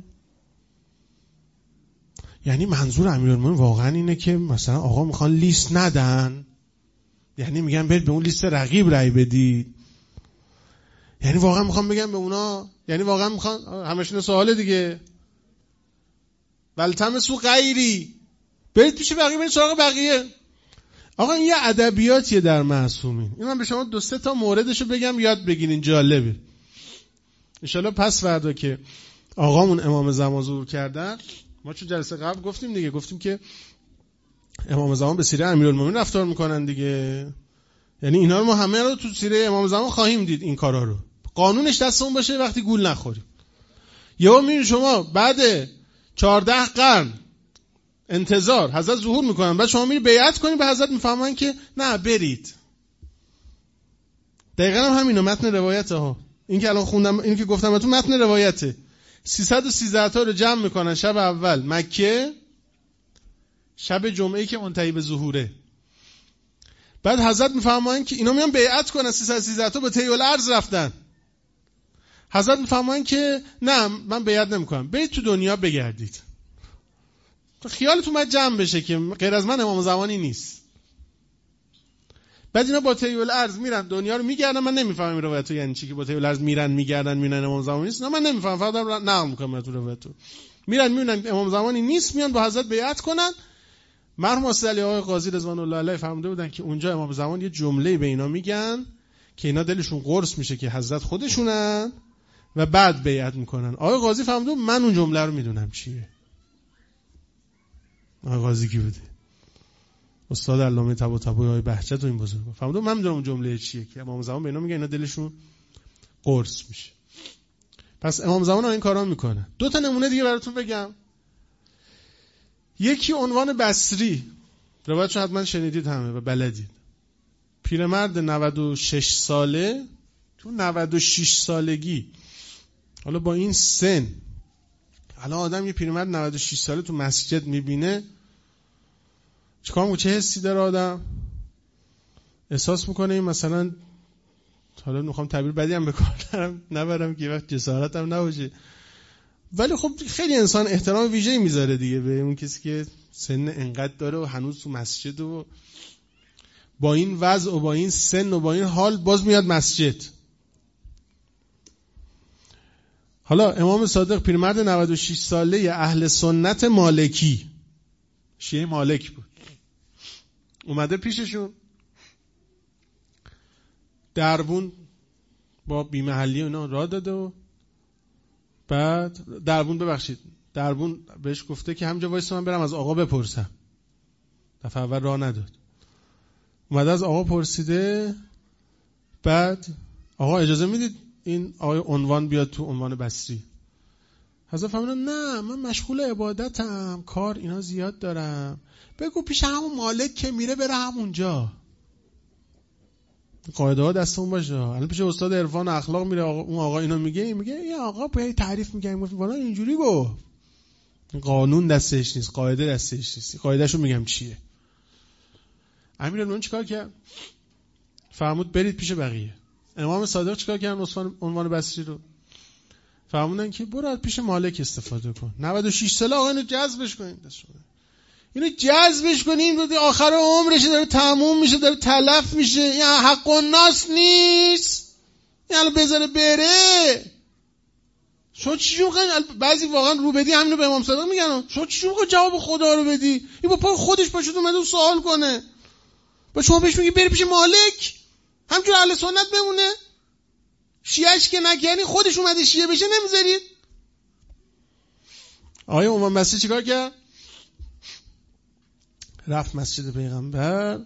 یعنی منظور امیرالمومنین واقعا اینه که مثلا آقا میخوان لیست ندن، یعنی میگن برید به اون لیست رقیب رای بدید، یعنی واقعا میخوام بگم به اونا، یعنی واقعا میخوان همشون سواله دیگه. والتمسوا غیری، برید پیش بقیه، برید سراغ بقیه. آقا این یه ادبیاتیه در معصومین. این من به شما دو سه تا موردشو بگم یاد بگیرین، جالبه. انشالله پس فردا که آقامون امام زمان ظهور کردن، ما چون جلسه قبل گفتیم دیگه، گفتیم که امام زمان به سیره امیرالمومنین رفتار میکنن دیگه. یعنی اینا رو ما همه رو تو سیره امام زمان خواهیم دید، این کارا رو. قانونش دستمون باشه وقتی گول نخوریم. یهو میبینید شما بعد چهارده قرن انتظار حضرت ظهور میکنن، بعد شما میری بیعت کنید به حضرت، میفهمن که نه برید. دقیقاً هم همینه، متن روایته ها. این که الان خوندم، این که گفتم تو متن روایته. سیصد و سیزده تا رو جمع میکنن شب اول مکه، شب جمعه‌ای که منتهی به ظهوره. بعد حضرت میفهمن که اینا میان بیعت کنن، سیصد و سیزده تا به طی الارض رفتن. حضرت میفهمن که نه من بیعت نمیکنم، برید تو دنیا بگردید. خیالتون باید جمع بشه که غیر از من امام زمانی نیست. بعد اینا با طی الارض میرن دنیا رو میگردن. من نمیفهمم این روایت یعنی چی که با طی الارض میرن میگردن میرن امام زمانی نیست. نه من نمیفهمم، فقط دارم نقل میکنم تو روایت. میرن میبینن امام زمانی نیست، میان با حضرت بیعت کنن. مرحوم استاد علی آقای قاضی رضوان الله علیه فهمیده بودن که اونجا امام زمان یه جمله به اینا میگن که اینا دلشون قرص میشه که حضرت خودشونن و بعد بیعت میکنن. آقای قاضی فهمیده من اون جمله رو میدونم چیه. آقای قاضی کی بوده؟ استاد علامه طباطبایی آقای بهجت و این بزرگا. فهمیده من میدونم اون جمله چیه که امام زمان به اینا میگه اینا دلشون قرص میشه. پس امام زمان این کارا میکنه. دو تا نمونه دیگه براتون بگم. یکی عنوان بصری، روایتشو حتما شنیدید همه و بلدید. پیرمرد نود و شش ساله تو نود و شش سالگی، حالا با این سن، الان آدم یه پیرمرد نود و شش ساله تو مسجد میبینه چیکار میکنه؟ چه حسی داره آدم؟ احساس میکنه این مثلا، حالا میخوام تعبیر بدی هم بکنم نبرم که وقت جسارتم نباشه، ولی خب خیلی انسان احترام ویژه‌ای میذاره دیگه به اون کسی که سن انقدر داره و هنوز تو مسجد و با این وضع و با این سن و با این حال باز میاد مسجد. حالا امام صادق پیرمرد نود و شش ساله اهل سنت مالکی، شیعه مالک بود، اومده پیششون، دربون با بیمحلی اونا راه داده و بعد دربون ببخشید دربون بهش گفته که همجا وایسا من برم از آقا بپرسم. دفعه اول راه نداد، اومده از آقا پرسیده، بعد آقا اجازه میدید این آقای عنوان بیاد تو عنوان بصری؟ حضرت فرمودن نه من مشغول عبادتم، کار اینا زیاد دارم، بگو پیش همون مالک که میره بره همونجا. قاعده ها دستمون باشه. الان پیش استاد عرفان اخلاق میره آقا، اون آقا اینو میگه میگه این آقا به تعریف میگه میگه والا اینجوری گفت. قانون دستش نیست، قاعده دستش نیست. قاعدهشو میگم چیه. امیرالمومنین چیکار کرد؟ فرمود برید پیش بقیه. امام صادق چیکار کردن عنوان بصری رو؟ فرمودن که برو پیش مالک استفاده کن. نود و شش ساله آقا اینو جذبش کنین، دست شده. اینو جذبش کنین، بعد آخر عمرش داره تموم میشه، داره تلف میشه. این حق الناس نیست. این الان بذاره بره. شما چی جون میخواین؟ بعضی واقعا رو بدی همینو به امام صادق میگن. شما چی جون میخواین جواب خدا رو بدی؟ این با پای خودش پاشد اومده سوال کنه. با شما بهش میگی بری پیش مالک؟ همینجور اهل سنت بمونه؟ شیعهش که نکنی خودش اومده شیعه بشه نمیذارید؟ آیا امام بصری چیکار کرد؟ رفت مسجد پیغمبر،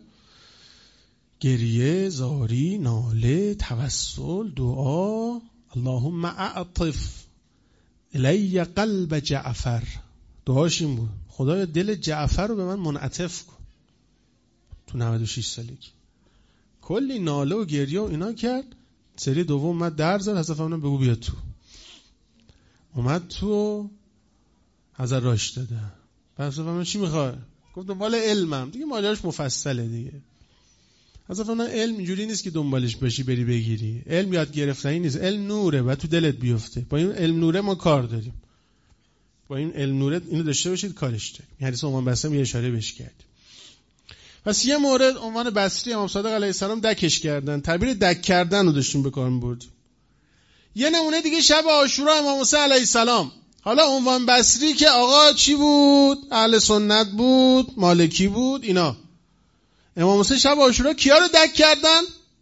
گریه، زاری، ناله، توسل، دعا، اللهم اعطف الی قلب جعفر. دعاش این بود خدایا دل جعفر رو به من منعطف کن. تو نود و شش سالگی کلی ناله و گریه و اینا کرد. سری دوم اومد در زد، حضرت فرمودن بگو بیا تو. اومد تو، حضرت راش داده. بعد حضرت فرمودن چی میخوای؟ گفت دنبال علمم. دیگه ماجراش مفصله دیگه. حضرت فرمودن علم اینجوری نیست که دنبالش باشی بری بگیری. علم یاد گرفتنی نیست، علم نوره، بعد تو دلت بیفته. با این علم نوره ما کار داریم. با این علم نوره اینو داشته باشید کارش داریم. حدیث امام بسام یه اشاره بهش کرد. پس یه مورد عنوان بصری امام صادق علیه السلام دکش کردن. تعبیر دک کردن رو داشتیم به کار می‌بردیم. یه نمونه دیگه شب عاشورا امام موسی علیه السلام. حالا عنوان بصری که آقا چی بود؟ اهل سنت بود، مالکی بود، اینا. امام حسین شب عاشورا کیا رو دک کردن؟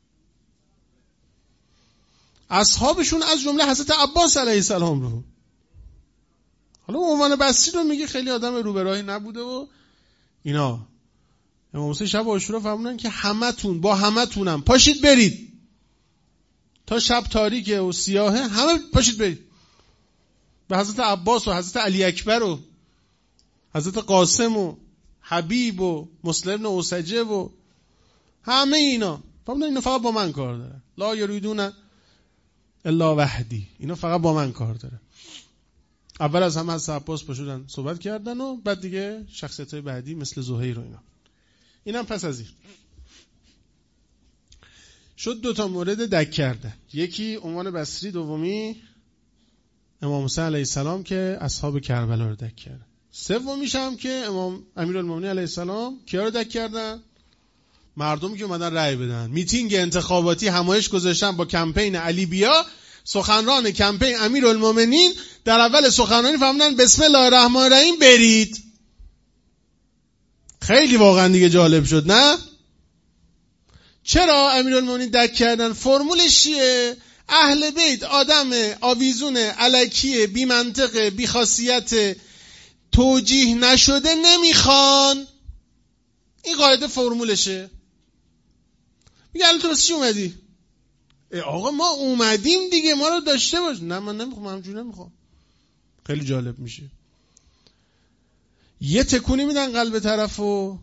اصحابشون، از جمله حضرت عباس علیه السلام رو. حالا عنوان بسری رو میگه خیلی آدم رو به راهی نبوده و اینا. امام حسین شب عاشورا فرمودن که همتون با همتونم پاشید برید، تا شب تاریکه و سیاهه همه پاشید برید. به حضرت عباس و حضرت علی اکبر و حضرت قاسم و حبیب و مسلم بن اوسجه و همه اینا فرمودن اینا فقط با من کار دارن. لا یریدون الا وحدی، اینا فقط با من کار داره. اول از همه از عباس پاشدن صحبت کردن و بعد دیگه شخصیت‌های بعدی مثل زهیر و اینا. اینم پس از این شد دو تا مورد دک کردن، یکی عنوان بصری، دومی امام حسین علیه السلام که اصحاب کربلا رو دک کردن. سومیش هم که امام امیرالمومنین علیه السلام کیا رو دک کردن؟ مردمی که اومدن رأی بدن، میتینگ انتخاباتی همایش گذاشتن با کمپین علی بیا. سخنران کمپین امیرالمومنین در اول سخنرانی فرمودن بسم الله الرحمن الرحیم برید. خیلی واقعا دیگه جالب شد نه؟ چرا امیرالمومنین دک کردن؟ فرمولش چیه؟ اهل بیت آدم آویزون، الکی، بی منطق، بی خاصیت، توجیه نشده نمیخوان. این قاعده فرمولشه. میگه الان تو بس چی اومدی؟ ای آقا ما اومدیم دیگه، ما رو داشته باش. نه من نمیخوام، همجوری نمیخوام. خیلی جالب میشه. یه تکونی میدن قلب طرفو.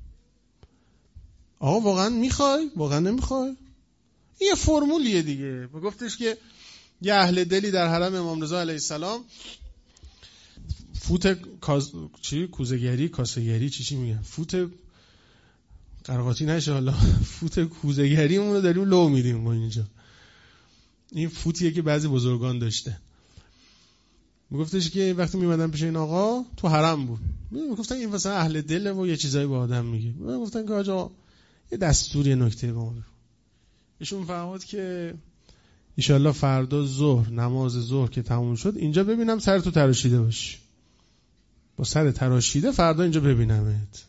آقا واقعا میخوای؟ واقعا نمیخوای؟ این یه فرمولیه دیگه. گفتش که یه اهل دلی در حرم امام رضا علیه السلام فوت کاز... چی؟ کوزه‌گری، کاسه‌گری، چی چی میگن؟ فوت قرقاتی نشه حالا. فوت کوزه‌گریمون رو داریم لو میدیم ما اینجا. این فوتیه که بعضی بزرگان داشته. میگفتش که وقتی میمدن پیش این آقا تو حرم بود، میگفتن این مثلا اهل دله و یه چیزایی با آدم میگه. میگفتن که آقا یه دستوری نکته به ما بگو. ایشون فرمود که انشالله فردا ظهر، نماز ظهر که تموم شد اینجا ببینم سر تو تراشیده باشی. با سر تراشیده فردا اینجا ببینمت.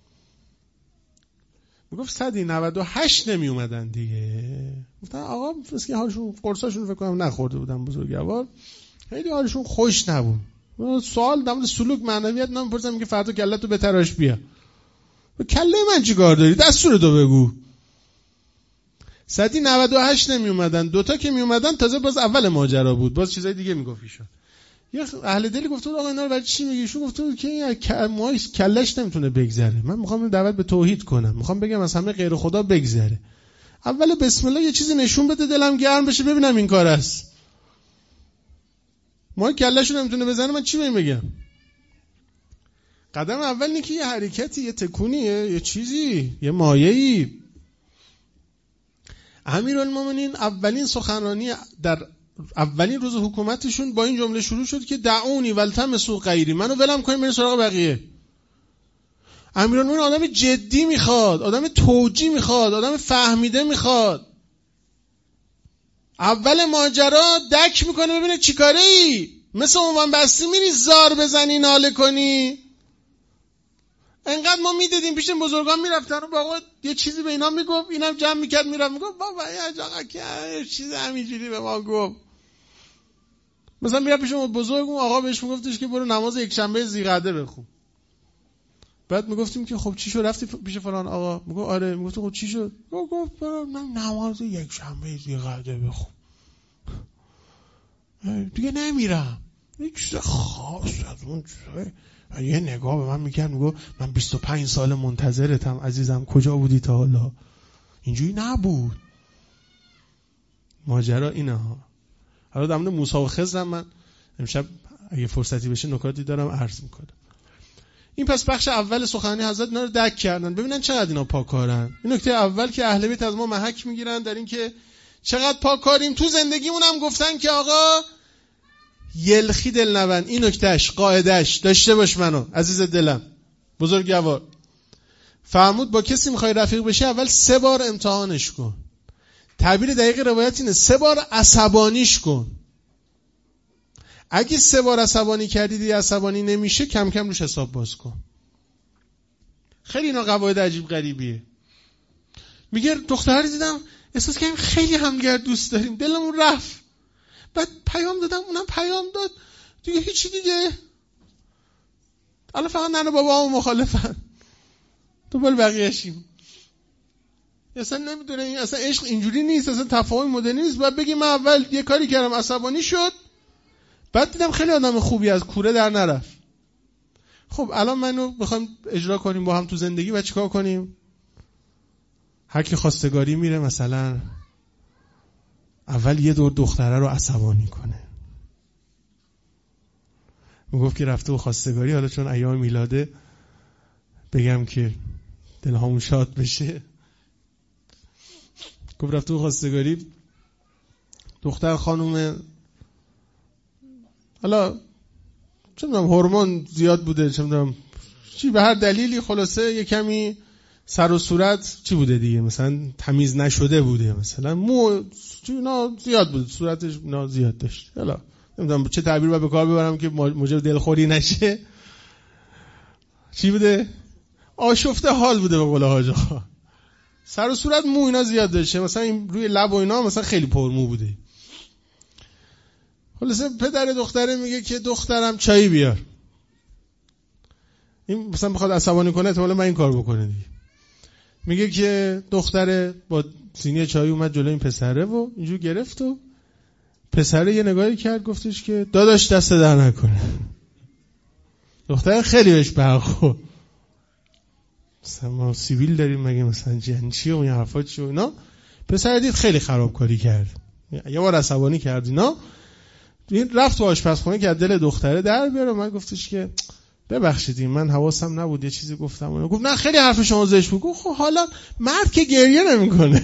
میگفت صد و نود و هشت نمی اومدن دیگه. گفتن آقا فسکی حالشون قرصاشون فکر کنم نخورده بودن بزرگوار، خیلی حالشون خوش نبود. سوال در مورد سلوک معنویت نمیپرسن، میگه فردا کله‌تو به تراش بیا. کله من چی کار داری؟ دستور تو بگو. صد و نود و هشت نمی اومدن. دوتا که می اومدن تازه باز اول ماجرا بود، باز چیزای دیگه میگفت ایشون. یه اهل دلی گفته آقا اینا رو برای چی میگی؟ ایشون گفته که این موهای کلهش نمیتونه بگذره. من میخوام دعوت به توحید کنم، میخوام بگم از همه غیر خدا بگذره. اول بسم الله یه چیزی نشون بده دلم گرم بشه ببینم این کار است. موهای کلهشو نمیتونه بزنه من چی بهم بگم؟ قدم اول اینه که یه حرکتی، یه تکونیه، یه چیزی، یه مایه‌ای. امیرالمومنین اولین سخنرانی در اولین روز حکومتشون با این جمله شروع شد که دعونی والتمسوا غیری، منو ولم کنید برید سراغ بقیه. امیرالمومنین آدم جدی میخواد، آدم توجیه میخواد، آدم فهمیده میخواد. اول ماجرا دک میکنه ببینه چی کاره ای. مثل عنوان بستی میری زار بزنی ناله کنی. انقدر ما میدیدیم پیش بزرگان میرفتن و بابا یه چیزی به اینا میگفت، اینم جمع میکرد میرفت میگفت بابا یه آقا که چیز همینجوری به ما گفت. مثلا میرفت پیش بزرگ، اون آقا بهش میگفتش که برو نماز یک شنبه ذی‌قعده بخون. بعد میگفتیم که خب چی شد رفتی پیش فلان آقا؟ میگفت آره. میگفت خب چی شد؟ گفت برو نماز یک شنبه ذی‌قعده بخون. دیگه نمیرم. یه چیز خاص از اون چیزه. یه نگاه به من میکرد میگو من بیست و پنج سال منتظرتم عزیزم، کجا بودی تا حالا؟ اینجوری نبود. ماجرا اینه ها. حالا در مورد موسی و خضر من امشب اگه فرصتی بشه نکاتی دارم عرض میکنم. این پس بخش اول سخنرانی حضرت اینا رو دک کردن ببینن چقدر اینا پاکارن. این نکته اول که اهل بیت از ما محک میگیرن در این که چقدر پاکاریم. تو زندگیمون هم گفتن که آقا یلخی دل نبند. این نکتهش، قاعدهش داشته باش منو عزیز دلم بزرگوار. فرمود با کسی میخوای رفیق بشی اول سه بار امتحانش کن. تعبیر دقیق روایت اینه سه بار عصبانیش کن. اگه سه بار عصبانی کردی دیگه عصبانی نمیشه، کم کم روش حساب باز کن. خیلی اینا قواعد عجیب غریبیه. میگه دختری دیدم احساس کردیم خیلی همدیگر دوست داریم، دلمون رفت. بعد پیام دادم، اونم پیام داد، دیگه هیچی دیگه. الان فقط ننه بابا هم مخالفن، دنبال بقیه‌شیم. اصلا نمیدونه این اصلا عشق اینجوری نیست، اصلا تفاهم مدرنی نیست. بعد بگی من اول یه کاری کردم عصبانی شد، بعد دیدم خیلی آدم خوبی از کوره در نرفت. خب الان منو بخوایم اجرا کنیم با هم تو زندگی و چیکار کنیم؟ هر کی خواستگاری میره مثلا اول یه دور دختره رو عصبانی کنه. میگفت که رفته و خواستگاری، حالا چون ایام میلاده بگم که دلهامون شاد بشه. گفت رفته و خواستگاری، دختر خانوم حالا چه میدونم هورمون زیاد بوده، چه میدونم چی، به هر دلیلی خلاصه یه کمی سر و صورت چی بوده دیگه، مثلا تمیز نشده بوده، مثلا مو اینا زیاد بوده، صورتش اینا زیاد داشت. حالا نمیدونم چه تعبیر باید به کار ببرم که موجب دلخوری نشه. چی بوده؟ آشفته حال بوده به قول حاج آقا. سر و صورت مو اینا زیاد داشته، مثلا این روی لب و اینا مثلا خیلی پرمو بوده. خلاصه پدر دختره میگه که دخترم چایی بیار. این مثلا بخواد عصبانی کنه، احتمالاً من این کار بکنه دیگه. میگه که دختره با سینی چای اومد جلوی این پسره و اینجور گرفت و پسره یه نگاهی کرد، گفتش که داداش دست در نکنه. دختره خیلی بهش برخورد. مثلا ما سیبیل داریم مگه مثلا جنچی و این حرفا چی و اینا. پسر دید خیلی خرابکاری کرد، یه بار عصبانی کرد اینا. این رفت تو آشپزخونه که دل دختره در بیاره. من گفتش که ببخشید من حواسم نبود یه چیزی گفتم. اون گفت نه خیلی حرف شما زشت بود. خب حالا مرد که گریه نمیکنه.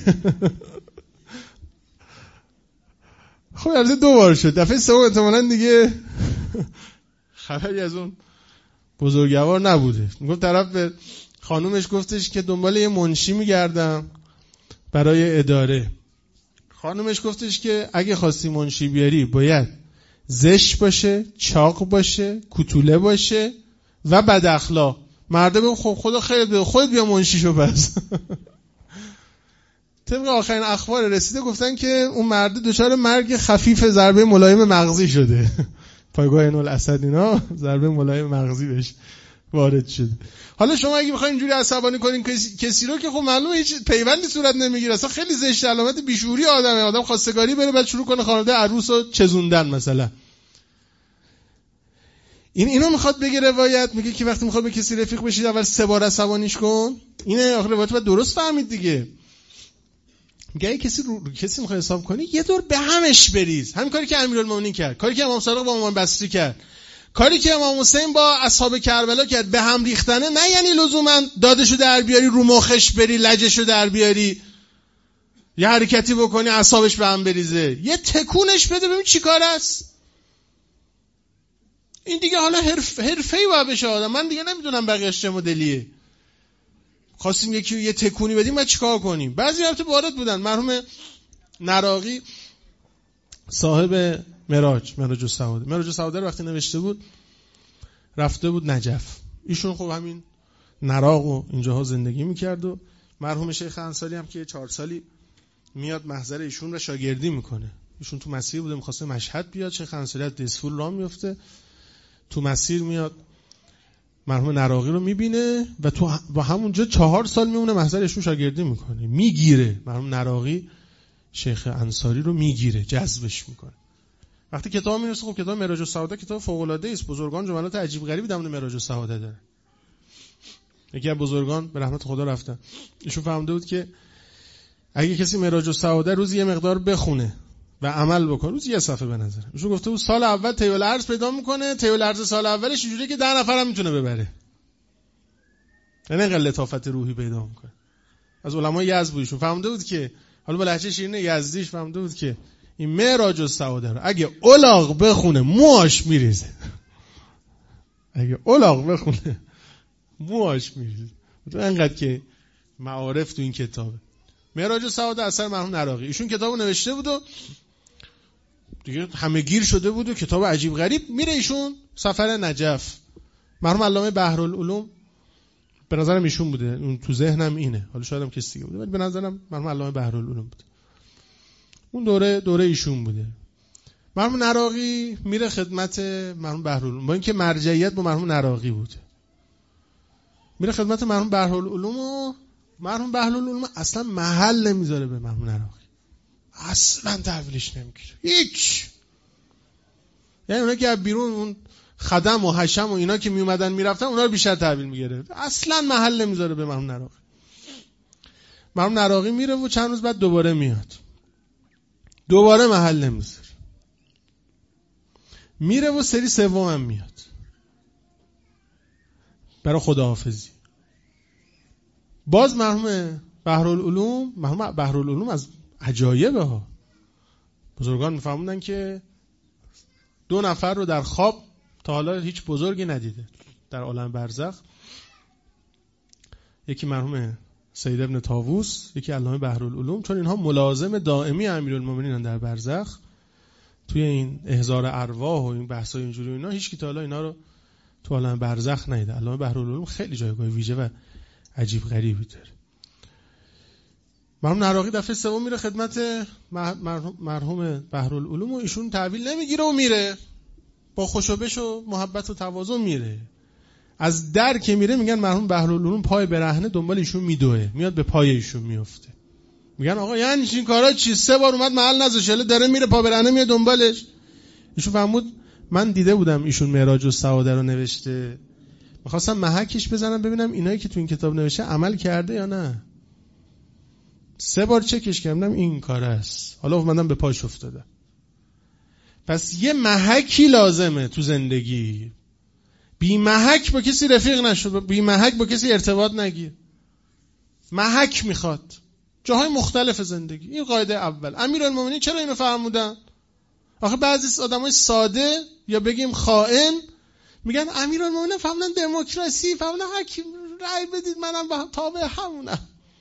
خب البته دو بار شد، دفعه سوم احتمالاً دیگه خبری از اون بزرگوار نبوده. میگفت طرف به خانومش گفتش که دنبال یه منشی میگردم برای اداره. خانومش گفتش که اگه خواستی منشی بیاری باید زشت باشه، چاق باشه، کوتوله باشه و بد اخلاق. مرده بگم خب خدا خیرت بده، خودت بیا منشی شو پس. طبق آخرین اخبار رسیده گفتن که اون مرده دچار مرگ خفیف ضربه ملایم مغزی شده. پایگاه عین الاسد اینا ضربه ملایم مغزی بهش وارد شده. حالا شما اگه بخواید اینجوری عصبانی کنین کسی, کسی رو که خب معلومه هیچ پیوندی صورت نمیگیره، اصلا خیلی زشت، علامت بیشوری آدمه. آدم خواستگاری بره بعد شروع کنه خانواده عروس رو چزوندن مثلا. این اینو میخواد بگه روایت، میگه که وقتی میخواد به کسی رفیق بشید اول سه بار عصبانیش کن. اینه آخر روایت باید درست فهمید دیگه. میگه کسی رو, رو کسی میخواد حساب کنی یه دور به همش بریز. همین کاری که امیرالمومنین کرد، کاری که امام صادق با امام بصری کرد، کاری که امام حسین با اصحاب کربلا کرد. به هم ریختنه نه یعنی لزوما دادشو در بیاری رو مخش بری لجشو در بیاری یه حرکتی بکنی اعصابش به هم بریزه. یه تکونش بده ببین چی کار است. این دیگه حالا حرف حرفه‌ای باید بشه آدم. من دیگه نمیدونم بقیه‌اش چه مدلیه. خواستیم یکی یه تکونی بدیم بعد چیکار کنیم؟ بعضی وقت وارد بودن. مرحوم نراقی صاحب مراج مراج السعاده مراج السعاده رو وقتی نوشته بود رفته بود نجف. ایشون خب همین نراق و اینجاها زندگی میکرد و مرحوم شیخ انصاری هم که چهار سالی میاد محضر ایشون رو شاگردی میکنه. ایشون تو مسیر بوده میخواسته مشهد بیاد، شیخ انصاری از دسفول راه میفته، تو مسیر میاد مرحوم نراقی رو میبینه و تو با همونجا چهار سال میمونه محضر ایشون شاگردی میکنه. میگیره مرحوم نراقی شیخ انصاری رو میگیره، جذبش میکنه. وقتی کتاب میرسه خب کتاب مراج السعاده کتاب فوق العاده است. بزرگان جملات عجیب غریبی در مورد مراج السعاده داره. یکی از بزرگان به رحمت خدا رفتن، ایشون فهمیده بود که اگه کسی مراج السعاده روزی یه مقدار بخونه و عمل بکنه، روزی یه صفحه به نظر، ایشون گفته بود سال اول طیول ارز پیدا میکنه، طیول ارز سال اولش اینجوریه که ده نفر هم میتونه ببره. یعنی انقدر لطافت روحی پیدا میکنه. از علمای یزد بود، ایشون فهمیده بود که حالا با لهجه شیرین یزدیش فهمیده بود که این مراج السعاده رو اگه الاغ بخونه موهاش میریزه. اگه الاغ بخونه موهاش میریزه. تو انقدر که معارف تو این کتابه. مراج السعاده اثر مرحوم نراقی. ایشون کتابو نوشته بود و دیگه همه گیر شده بود و کتاب عجیب غریب. میره ایشون سفر نجف. مرحوم علامه بحرالعلوم به نظرم ایشون بوده، اون تو ذهنم اینه، حالا شاید هم کسی دیگه بوده، ولی به نظرم مرحوم علامه بحرالعلوم بوده. اون دوره دوره ایشون بوده. مرحوم نراقی میره خدمت مرحوم بحرالعلوم، با اینکه مرجعیت با مرحوم نراقی بوده، میره خدمت مرحوم بحرالعلوم و مرحوم بحرالعلوم اصلا محل نمیذاره به مرحوم نراقی، اصلا تحویلش نمیگیره هیچ. یعنی اونا که بیرون اون خدم و حشم و اینا که می اومدن میرفتن اونا رو بیشتر تحویل میگیره، اصلا محل نمیذاره به مرحوم نراقی. مرحوم نراقی میره و چند روز بعد دوباره میاد، دوباره محل نمیذاره، میره و سری سوم هم میاد برای خداحافظی. باز مرحوم بحرالعلوم، مرحوم بحرالعلوم از عجایبه ها، بزرگان میفهموندن که دو نفر رو در خواب تا حالا هیچ بزرگی ندیده در عالم برزخ، یکی مرحوم سید ابن طاووس، یکی علامه بحرالعلوم، چون اینها ملازم دائمی امیرالمومنینن در برزخ. توی این احضار ارواح و این بحثای اینجوری اینا هیچ کی تا حالا اینا رو تو عالم برزخ ندیده. علامه بحرالعلوم خیلی جایگاه ویژه و عجیب غریبی داره. مرحوم نراقی دفعه سوم میره خدمت مرحوم بحرالعلوم و ایشون تحویل نمیگیره و میره، با خوشوبش و محبت و تواضع میره. از در که میره میگن مرحوم بحرالعلوم پای برهنه دنبال ایشون میدوه، میاد به پای ایشون میفته. میگن آقا یعنی این کارا چی؟ سه بار اومد محل نذاشه، داره میره پا برهنه میاد دنبالش. ایشون فرمود من دیده بودم ایشون معراج السعاده رو نوشته، میخواستم محکش بزنم ببینم اینایی که تو این کتاب نوشته عمل کرده یا نه. سه بار چکش کردم این کار است، حالا اومدم به پاش افتادم. پس یه محکی لازمه تو زندگی، بی محک با کسی رفیق نشو، بی محک با کسی ارتباط نگیر، محک میخواد جاهای مختلف زندگی. این قاعده اول. امیرالمومنین چرا اینو فرمودن؟ آخه بعضی آدمای ساده یا بگیم خائن میگن امیرالمومنین فرمودن دموکراسی، فرمودن حکیم رأی بدید منم تابع همونم.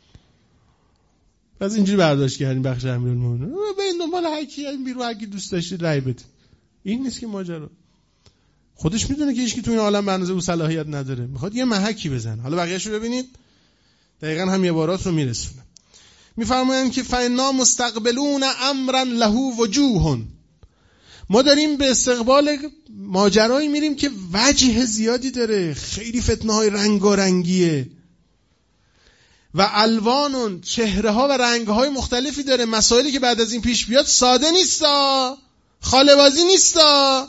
پس اینجوری برداشت کردیم بخش امیرالمومنین، ببین دنبال حکی این بیرو حکی دوست داشتید رأی بدید. این نیست که ماجرا. خودش میدونه که هیچ کی تو این عالم به اندازه او صلاحیت نداره، میخواد یه محکی بزنه. حالا بقیه‌شو ببینید دقیقاً هم عبارات رو میرسونه. میفرمایند که فإنا مستقبلون امرا له وجوه، ما داریم به استقبال ماجرایی میریم که وجه زیادی داره، خیلی فتنه‌های رنگارنگیه و الوانون، چهره ها و رنگ های مختلفی داره. مسائلی که بعد از این پیش بیاد ساده نیستا، خاله‌بازی نیستا،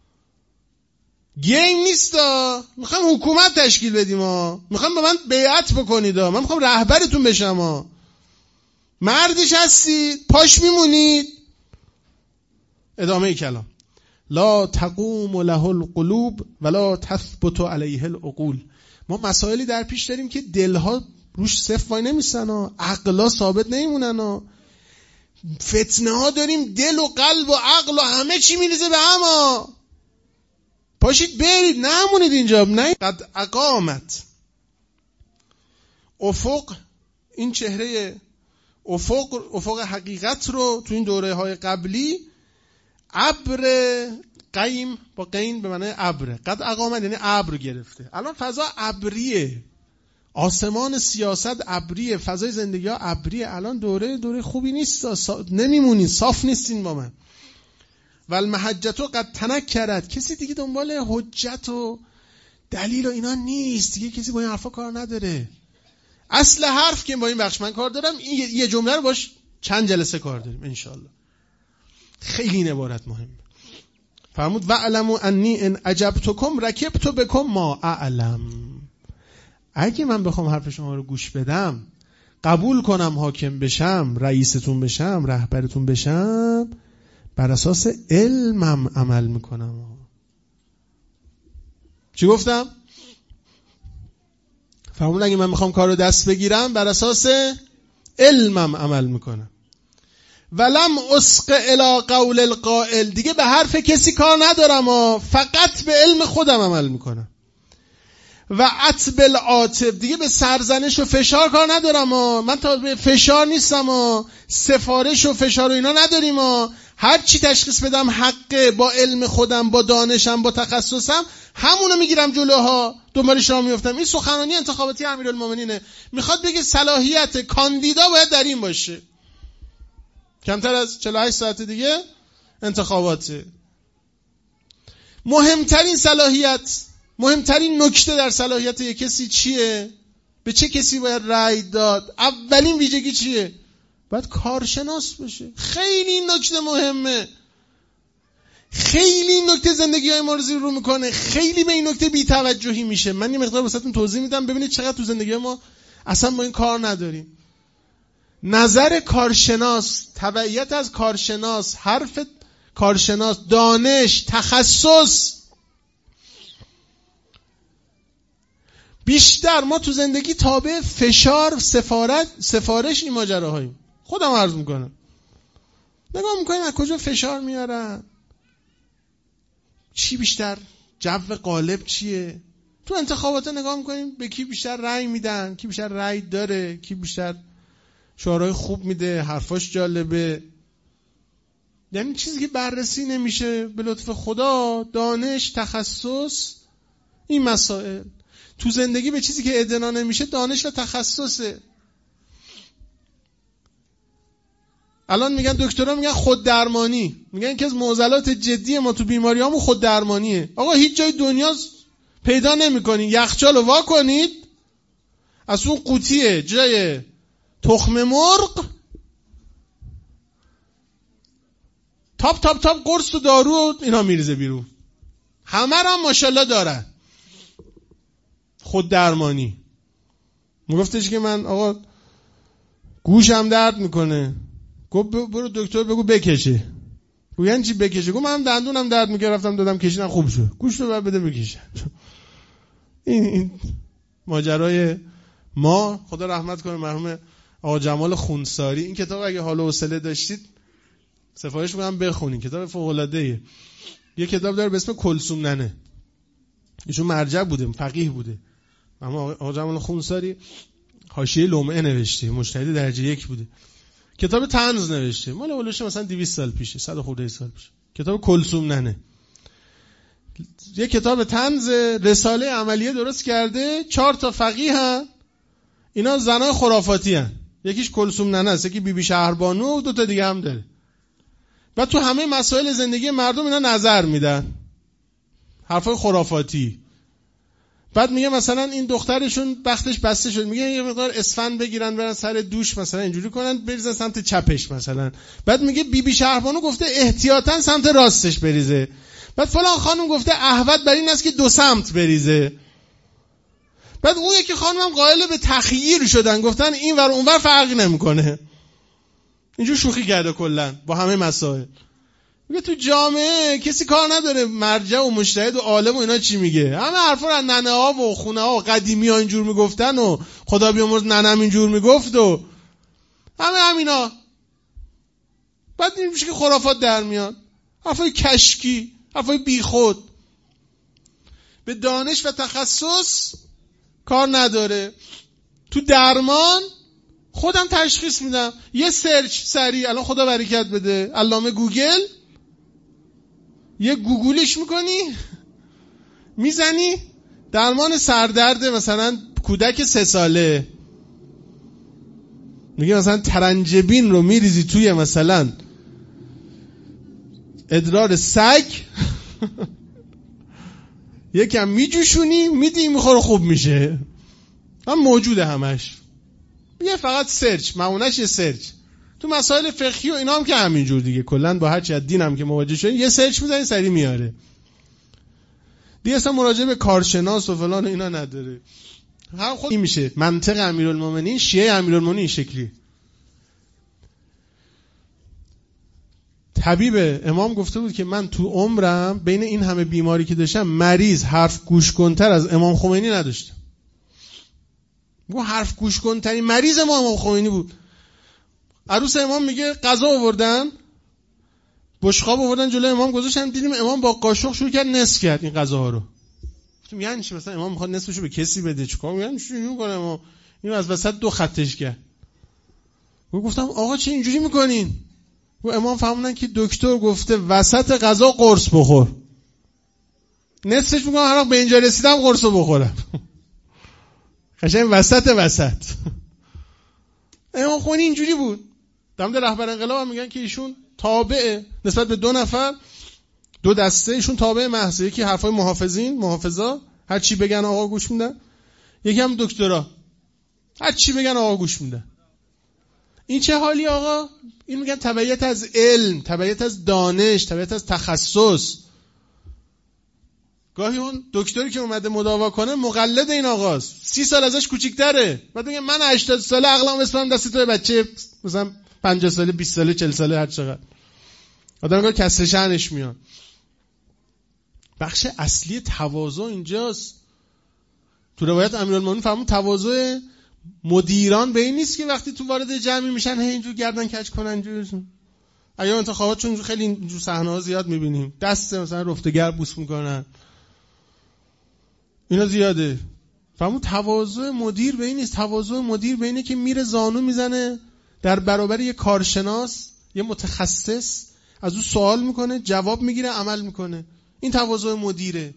گیم نیستا. میخوام حکومت تشکیل بدیم ها، میخوام به من بیعت بکنید ها، من میخوام رهبرتون بشم ها، مردش هستید پاش میمونید. ادامه کلام لا تقوم له القلوب ولا تثبت علیه العقول. ما مسائلی در پیش داریم که دلها روش صفر وای نمیسن ها، عقلا ثابت نمیمونن ها. فتنه ها داریم، دل و قلب و عقل و همه چی میریزه به هم ها. پاشید برید، نمونید اینجا. نه قد اقامت افق، این چهره افق افق حقیقت رو تو این دوره های قبلی ابر قیم با قین به معنی ابر، قد اقامت یعنی ابر گرفته. الان فضا ابریه، آسمان سیاست ابریه، فضای زندگی ها ابریه. الان دوره دوره خوبی نیست، سا... نمیمونین، صاف نیستین با من. و المحجت قد تنکرت، کسی دیگه دنبال حجت و دلیل و اینا نیست دیگه، کسی با این حرفا کار نداره. اصل حرف که با این بخش من کار دارم، این یه جمله رو باش چند جلسه کار داریم انشالله. خیلی این عبارت مهمه. فرمود وعلموا انی ان اجبتکم رکبت بکم ما اعلم. اگه من بخوام حرف شما رو گوش بدم، قبول کنم حاکم بشم، رئیستون بشم، رهبرتون بشم، بر اساس علمم عمل میکنم. چی گفتم؟ فرمود اگه من میخوام کار رو دست بگیرم بر اساس علمم عمل میکنم. ولم اسق الی قول القائل، دیگه به حرف کسی کار ندارم و فقط به علم خودم عمل میکنم. و عتب العاطب، دیگه به سرزنش و فشار کار ندارم ها. من تا به فشار نیستم ها، سفارش و فشار و اینا نداریم ها. هر چی تشخیص بدم حقه، با علم خودم، با دانشم، با تخصصم، همونو میگیرم جلوها، دنبالش راه میافتم. این سخنرانی انتخاباتی امیرالمومنینه. میخواد بگه صلاحیت کاندیدا باید در این باشه. کمتر از چهل و هشت ساعت دیگه انتخاباته. مهمترین صلاحیت، مهمترین نکته در صلاحیت یک کسی چیه؟ به چه کسی باید رأی داد؟ اولین ویژگی چیه؟ باید کارشناس باشه. خیلی این نکته مهمه. خیلی این نکته زندگی های ما رو زیر رو میکنه. خیلی به این نکته بی‌توجهی میشه. من یه مقدار واسهتون توضیح میدم ببینید چقدر تو زندگی ما اصلا با این کار نداریم. نظر کارشناس، تبعیت از کارشناس، حرف کارشناس، دانش، تخصص. بیشتر ما تو زندگی تابع فشار، سفارت، سفارش این ماجراهاییم. خودم عرض میکنم. نگاه میکنیم از کجا فشار میارن؟ چی بیشتر؟ جو غالب چیه؟ تو انتخابات نگاه میکنیم به کی بیشتر رأی میدن، کی بیشتر رأی داره، کی بیشتر شعارهای خوب میده، حرفاش جالبه. یعنی چیزی که بررسی نمیشه به لطف خدا، دانش، تخصص، این مسائل. تو زندگی به چیزی که ادنا نمیشه دانش و تخصصه. الان میگن دکترها میگن خود درمانی، میگن یکی از معضلات جدی ما تو بیماریامون خود درمانیه. آقا هیچ جای دنیا پیدا نمیکنین یخچالو وا کنید، از اون قوطیه جای تخم مرغ تاپ تاپ تاپ قرص و دارو اینا میریزه بیرون. همه هم ماشاءالله دارن. خود درمانی. میگفتش که من آقا گوشم درد میکنه، گفت برو دکتر بگو بکشه. گوین چی بکشه؟ گفت من دندونم درد میکنه، رفتم دادم کشیدم خوب شد. گوش رو بعد بده بکشه. این این ماجرای ما. خدا رحمت کنه مرحوم آقا جمال خونساری. این کتاب اگه حال و حوصله داشتید سفارش میکنم بخونین، کتاب فوق العاده ایه. یه کتاب داره به اسم کلثوم ننه. ایشون مرجع بوده، فقیه بوده. اما آقا جمال خونساری حاشیه لمعه نوشته، مجتهد درجه یک بوده. کتاب طنز نوشته، مال اولش مثلا دویست سال پیشه، صد خورده سال پیشه. کتاب کلثوم ننه. یه کتاب طنز، رساله عملیه درست کرده. چهار تا فقیه هن، اینا زنای خرافاتی هن. یکیش کلثوم ننه است، یکی بی بی شهربانو و دو تا دیگه هم داره. بعد تو همه مسائل زندگی مردم اینا نظر میدن، حرفای خرافاتی. بعد میگه مثلا این دخترشون بختش بسته شد، میگه یه مقدار اسفند بگیرن برن سر دوش مثلا اینجوری کنن بریزن سمت چپش مثلا. بعد میگه بی بی شهربانو گفته احتیاطاً سمت راستش بریزه. بعد فلان خانم گفته احوط بر این است که دو سمت بریزه. بعد اون یکی خانم هم قائل به تخییر شدن، گفتن این ور اون ور فرقی نمیکنه. اینجور شوخی کرده کلا با همه مسائل. میگه تو جامعه کسی کار نداره مرجع و مجتهد و عالم و اینا چی میگه. همه حرفا رو ننه ها و خونه ها و قدیمی ها اینجور میگفتن و خدا بیامرز ننم اینجور میگفت و همه همینا. بعد این میشه که خرافات در میاد، حرفای کشکی، حرفای بیخود. به دانش و تخصص کار نداره. تو درمان خودم تشخیص میدم، یه سرچ سریع، الان خدا برکت بده، علامه گوگل، یه گوگلش میکنی میزنی درمان سردرد مثلا کودک سه ساله، میگه مثلا ترنجبین رو میریزی توی مثلا ادرار سگ یکم میجوشونی میدی میخوره خوب میشه. هم موجوده همش. یه فقط سرچ، معمولش یه سرچ. تو مسائل فقهی و اینا هم که همینجور دیگه، کلا با هر چی از دین هم که مواجه شدین یه سرچ میزنی سری میاره دیگه. اصلا مراجعه به کارشناس و فلان و اینا نداره. هم خود این میشه منطق امیرالمومنین. شیعه امیرالمومنین این شکلی. طبیب امام گفته بود که من تو عمرم بین این همه بیماری که داشتم مریض حرف گوش کنتر از امام خمینی نداشتم. گو حرف گوش کنترین مریض ما امام خمینی بود. عروس امام میگه غذا آوردن، بشقاب آوردن جلوی امام گذاشتن، دیدیم امام با قاشق شروع کرد نصف کرد این غذاها رو. گفتم یعنی چی؟ مثلا امام میخواد نصفشو به کسی بده، چیکار میگن شروع میکنه ما اینو از وسط دو خطش کرد. گفتم آقا چه اینجوری میکنین؟ و امام فهموندن که دکتر گفته وسط غذا قرص بخور. نصفش میگم هر وقت به اینجا رسیدم قرصو بخورم. قشنگ وسط وسط. امام خونی اینجوری بود. در مورد رهبر انقلاب هم میگن که ایشون تابع نسبت به دو نفر دو دسته، ایشون تابع محض، یکی حرفای محافظین محافظا هر چی بگن آقا گوش میدن، یکی هم دکترا هر چی بگن آقا گوش میدن. این چه حالی آقا؟ این میگن تبعیت از علم، تبعیت از دانش، تبعیت از تخصص. گاهی اون دکتری که اومده مداوا کنه مقلد این آقاست، سی سال ازش کوچیک‌تره، بعد میگه من هشتاد ساله عقلم بسپرم دست توی بچه مثلا پنجاه ساله بیست ساله چهل ساله هر چقدر. آدم انگار کسر شأنش میاد. بخش اصلی تواضع اینجاست. تو روایت امیرالمومنین فرمود تواضع مدیران به این نیست که وقتی تو وارد جمعی میشن هی اینجور گردن کج کنن اینجور. ایام انتخابات چون خیلی اینجور صحنه‌ها زیاد میبینیم، دست مثلا رفتگر بوس میکنن، اینا زیاده. فرمود تواضع مدیر به این نیست. تواضع مدیر به اینه که میره زانو میزنه در برابر یه کارشناس، یه متخصص، از اون سوال میکنه، جواب میگیره، عمل میکنه. این تواضع مدیره.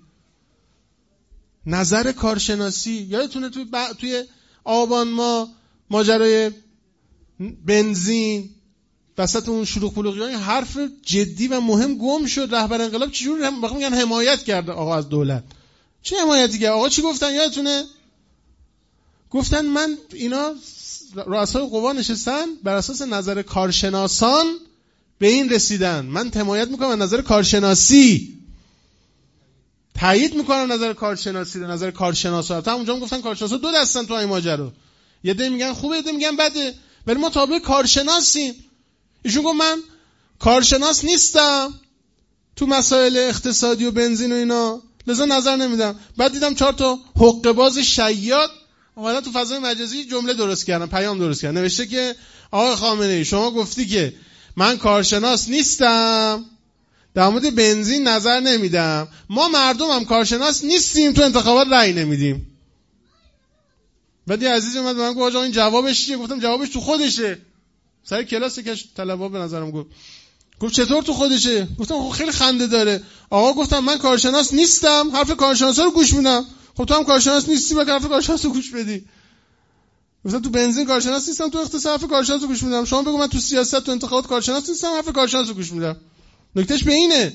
نظر کارشناسی. یادتونه توی ب... توی آبان ما ماجرای بنزین وسط اون شلوغ پلوغیان حرف جدی و مهم گم شد. رهبر انقلاب چجوری هم میگن حمایت کرده آقا از دولت. چه حمایتی کرد آقا؟ چی گفتن یادتونه؟ گفتن من اینا رؤسای قوا نشستن بر اساس نظر کارشناسان به این رسیدن، من حمایت میکنم نظر کارشناسی، تایید میکنم نظر کارشناسی رو، نظر کارشناسا. تا اونجا هم گفتن کارشناسا دو دستن تو این ماجرا، یه ده میگن خوبه یه ده میگن بده، ولی ما تابع کارشناسیم. ایشون گفت من کارشناس نیستم تو مسائل اقتصادی و بنزین و اینا، لذا نظر نمیدم. بعد دیدم چهار تا حقه باز شیاد اومدن تو فضای مجازی جمله درست کردن، پیام درست کردن، نوشته که آقای خامنه‌ای شما گفتی که من کارشناس نیستم در مورد بنزین نظر نمیدم، ما مردم هم کارشناس نیستیم تو انتخابات رأی نمیدیم. بعد یه عزیزی اومد به من گفت آقا این جوابش چیه؟ گفتم جوابش تو خودشه. سر کلاس که طلبا به نظرم گفت گفت چطور تو خودشه؟ گفتم خب خیلی خنده داره. آقا گفتم من کارشناس نیستم، حرف کارشناسا رو گوش میدم. خب تو هم کارشناس نیستی، بعد حرف کارشناس رو گوش بدی. گفتم تو بنزین کارشناس نیستم، تو اقتصاد حرف کارشناس رو گوش میدم. شما بگو من تو سیاست تو انتخابات کارشناس نیستم، حرف کارشناس رو گوش میدم. نکتهش به اینه.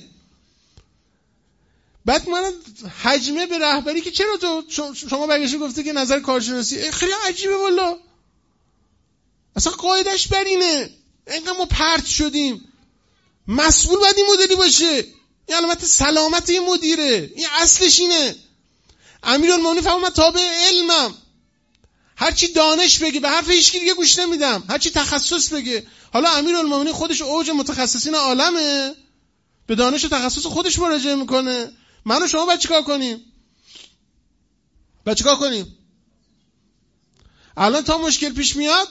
بعد من حجمه به رهبری که چرا تو شما برگشتی گفته که نظر کارشناسی، خیلی عجیبه والله. اصلا قاعدش بر اینه. اینقدر ما پرت شدیم. مسئول باید این مدلی باشه. این علامت سلامت این مدیره. این اصلش اینه. امیرالمومنین فرمود من تابع علمم. هرچی دانش بگه به حرف هیچ کی دیگه گوش نمیدم. هرچی تخصص بگه. حالا امیرالمومنین خودش اوج متخصصین عالمه. به دانش و تخصص خودش مراجعه میکنه. من و شما باید چیکار کنیم؟ باید چیکار کنیم؟ الان تا مشکل پیش میاد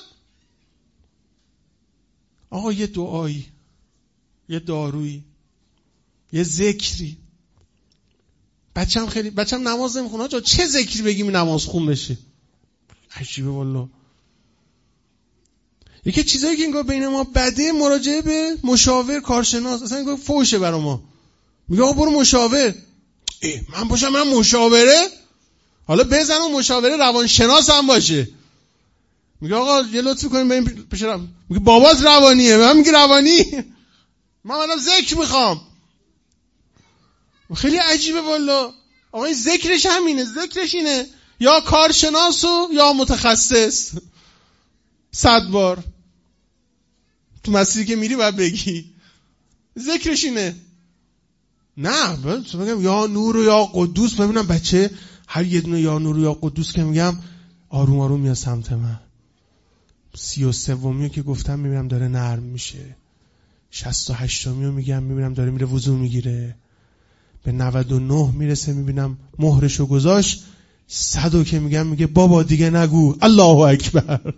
آقا یه دعایی، یه دارویی، یه ذکری. بچه‌م خیلی بچه‌م نماز نمیخونه، آجا چه ذکری بگیم نماز خون بشه؟ عجیبه والله. یکی چیزایی که انگار بین ما بده، مراجعه به مشاور کارشناس، اصلا انگار فوشه برا ما. میگه آقا برو مشاور. ای من باشم من مشاوره؟ حالا بزن اون مشاوره روانشناس هم باشه. میگه آقا یه لطفی کنیم بریم پیش روان. میگه بابات روانیه، من میگه روانی. من منم ذکر میخوام. خیلی عجیبه والله. آقا این ذکرش همینه، ذکرش اینه یا کارشناس و یا متخصص. صد بار تو مسیری که میری باید بگی ذکرش اینه. نه بگم یا نور و یا قدوس. ببینم بچه هر یه دونه یا نور و یا قدوس که میگم آروم آروم میاد سمت من. سی و سومیو که گفتم میبینم داره نرم میشه. شست و هشتمیو میگم میبینم داره میره وضو میگیره. به نود و نه میرسه میبینم مهرشو گذاشت. صدو که میگم میگه بابا دیگه نگو الله اکبر.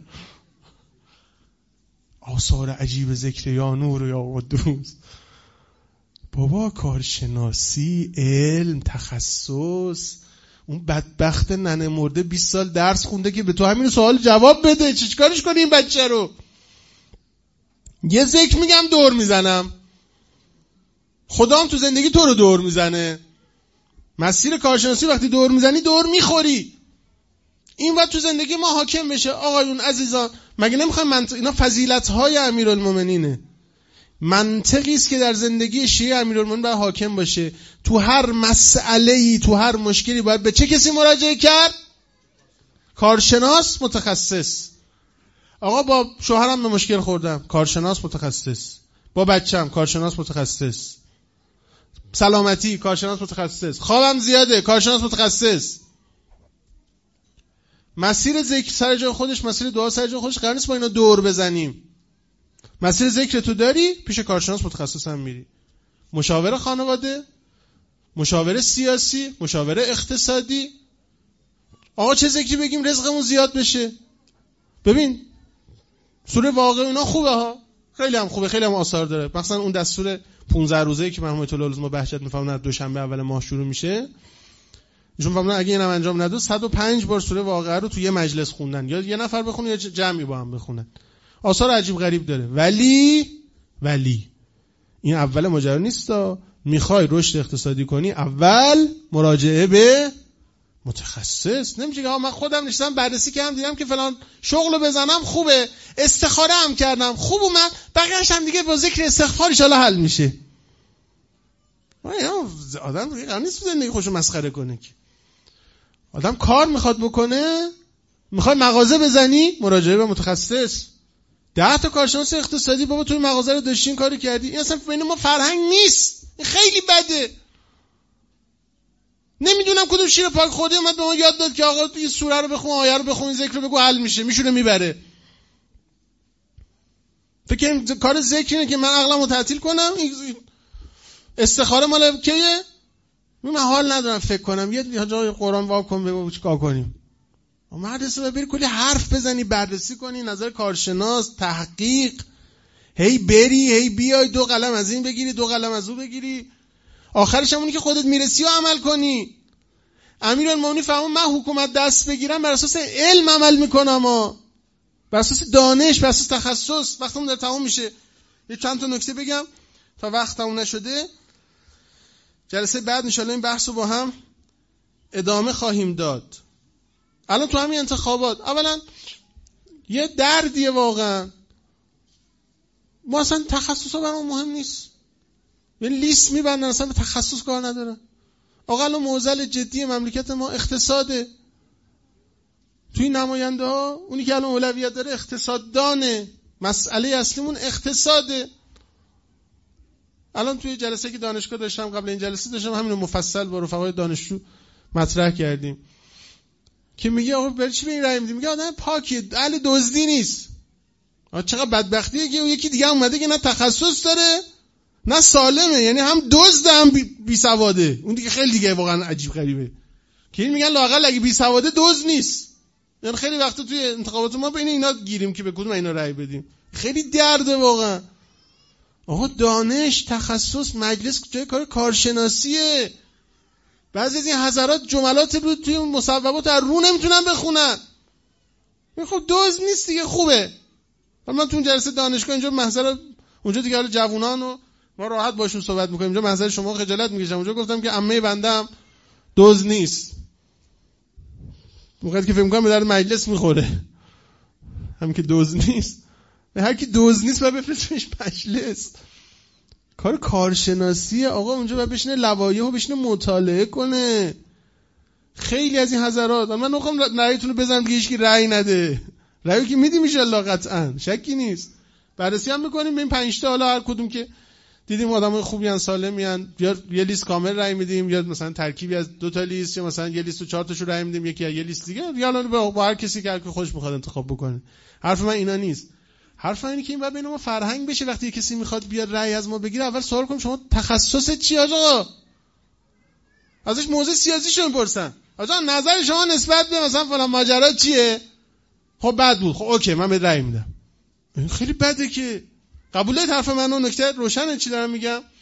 آثار عجیب ذکر یا نور و یا قدوس. بابا کارشناسی، علم، تخصص، اون بدبخت ننه مرده بیست سال درس خونده که به تو همین سوال جواب بده، چیکارش کنی این بچه رو؟ یه ذکر میگم دور میزنم، خدام تو زندگی تو رو دور میزنه. مسیر کارشناسی وقتی دور میزنی دور میخوری. این وقت تو زندگی ما حاکم بشه. آقایون عزیزان، مگه نمیخوایم منطق؟ اینا فضیلت‌های امیرالمومنینه، منطقی است که در زندگی شیعه امیرالمومنین باید حاکم باشه. تو هر مسئله‌ای، تو هر مشکلی باید به چه کسی مراجعه کرد؟ کارشناس متخصص. آقا با شوهرم به مشکل خوردم، کارشناس متخصص. با بچه‌م کارشناس متخصص. سلامتی کارشناس متخصص. خوابم زیاده کارشناس متخصص. مسیر ذکر سر جای خودش، مسیر دعا سر جای خودش، قرار نیست با اینا دور بزنیم. مسیر ذکر تو داری، پیش کارشناس متخصص هم میری. مشاور خانواده، مشاور سیاسی، مشاور اقتصادی. آقا چه ذکری بگیم رزقمون زیاد بشه؟ ببین سوره واقعه اینا خوبه ها، خیلی هم خوبه، خیلی هم آثار داره. مثلا اون دستور پانزده روزه‌ای که مرحوم طلا العظما بهجت میفهمن دوشنبه اول ماه شروع میشه، ایشون فهمیدن اگه اینم انجام نداد صد و پنج بار سوره واقعه رو تو یه مجلس خوندن، یا یه نفر بخونه یا جمعی با هم بخونن. آثار عجیب غریب داره. ولی ولی این اول ماجرا نیستا. میخوای رشد اقتصادی کنی اول مراجعه به متخصص. نمیشه که من خودم نشستم بررسی کردم دیدم که فلان شغلو بزنم خوبه، استخاره هم کردم خوب اومد، بقیه‌اش هم دیگه با ذکر استغفار ان شاء الله حل میشه. آدم دیگه قرار نیست زندگی خوشو مسخره کنه که. آدم کار میخواد بکنه، میخوای مغازه بزنی مراجعه به متخصص. ده تا کارشناس اقتصادی بابا توی مغازه رو داشتین کاری کردی. این اصلا بین ما فرهنگ نیست، این خیلی بده. نمیدونم کدوم شیر پاک خودی اومد به ما یاد داد که آقا این سوره رو بخون، آیه رو بخون، ذکر رو بگو، حل میشه، میشونه میبره. فکر کنم کار ذکر اینه که من عقلمو تعطیل کنم. استخاره مال کیه؟ من حال ندارم فکر کنم یه جای قرآن واق کن بگو چیکار کنیم. مدرسه و بری کلی حرف بزنی، بررسی کنی، نظر کارشناس، تحقیق، هی بری هی بیای، دو قلم از این بگیری دو قلم از اون بگیری، آخرش همونی که خودت میرسی و عمل کنی. امیرالمومنین فرمود من حکومت دست بگیرم بر اساس علم عمل میکنم، ها، بر اساس دانش، بر اساس تخصص. وقتمون در تمام میشه، یه چند تا نکته بگم تا وقت تموم نشده. جلسه بعد ان شاءالله این بحثو با هم ادامه خواهیم داد. الان تو همین انتخابات اولا یه دردیه واقعا. ما اصلا تخصصا برام مهم نیست، یه لیست میبندن اصلا به تخصص کار نداره. آقا الان معضل جدی مملکت ما اقتصاده. توی نماینده ها اونی که الان اولویت داره اقتصاددانه، مسئله اصلیمون اقتصاده. الان توی جلسه که دانشگاه داشتم، قبل این جلسه داشتم همین رو مفصل با رفقای دانشجو مطرح کردیم که میگه آقا برای چی به این رأی میدیم؟ میگه آدم پاکیه، اهل دزدی نیست. آقا چقدر بدبختیه که یکی دیگه اومده که نه تخصص داره نه سالمه، یعنی هم دزد هم بی, بی سواده. اون دیگه خیلی دیگه واقعا عجیب غریبه که این میگن لااقل اگه بی سواده دزد نیست. یعنی خیلی وقتا توی انتخابات ما بین اینا گیریم که به کدوم اینا رأی بدیم. خیلی درده واقعا. آقا دانش، تخصص، مجلس جای کار کارشناسیه. بعضی از این حضرات جملات رو توی مصوبات از رو نمیتونن بخونن. این خب دوز نیست دیگه، خوبه. حالا من تو اون جلسه دانشگاه اینجا محضر اونجا دیگه حالا جوونان و ما راحت باشون صحبت میکنیم، اینجا محضر شما خجالت میکشم. اونجا گفتم که عمه بندم دوز نیست. موقعی که فکر میکنم به درد مجلس میخوره. همین که دوز نیست. هر کی دوز نیست باید بفرستش مجلس. کار کارشناسیه آقا. اونجا باید بشینه لوایح و بشینه مطالعه کنه. خیلی از این حضرات، من نمیخوام رأیتون رو بزنم که هیچکی رأی نده. رأیو که میدیم ان شاء الله قطعا، شکی نیست. بررسی هم میکنیم به این پنج تا، حالا هر کدوم که دیدیم آدمای خوبی ان، سالمی ان، یا یه لیست کامل رأی میدیم، یا مثلا ترکیبی از دو تا لیست، یا مثلا یه لیست و چهار تاشو رأی میدیم، یکی یه لیست دیگه، یا حالا با هر کسی که خودش میخواد انتخاب بکنه. حرف من اینا نیست. حرف اینه که این باید بین ما فرهنگ بشه. وقتی کسی میخواد بیاد رأی از ما بگیره، اول سوال کنیم شما تخصصت چیه آقا؟ ازش موضوع سیاسیشو میپرسن. آقا نظر شما نسبت به مثلا فلان ماجرا چیه؟ خب بد بود، خب اوکی من به رأی میدم. این خیلی بده که قبول دارید حرف منو؟ نکته روشنه چی دارم میگم؟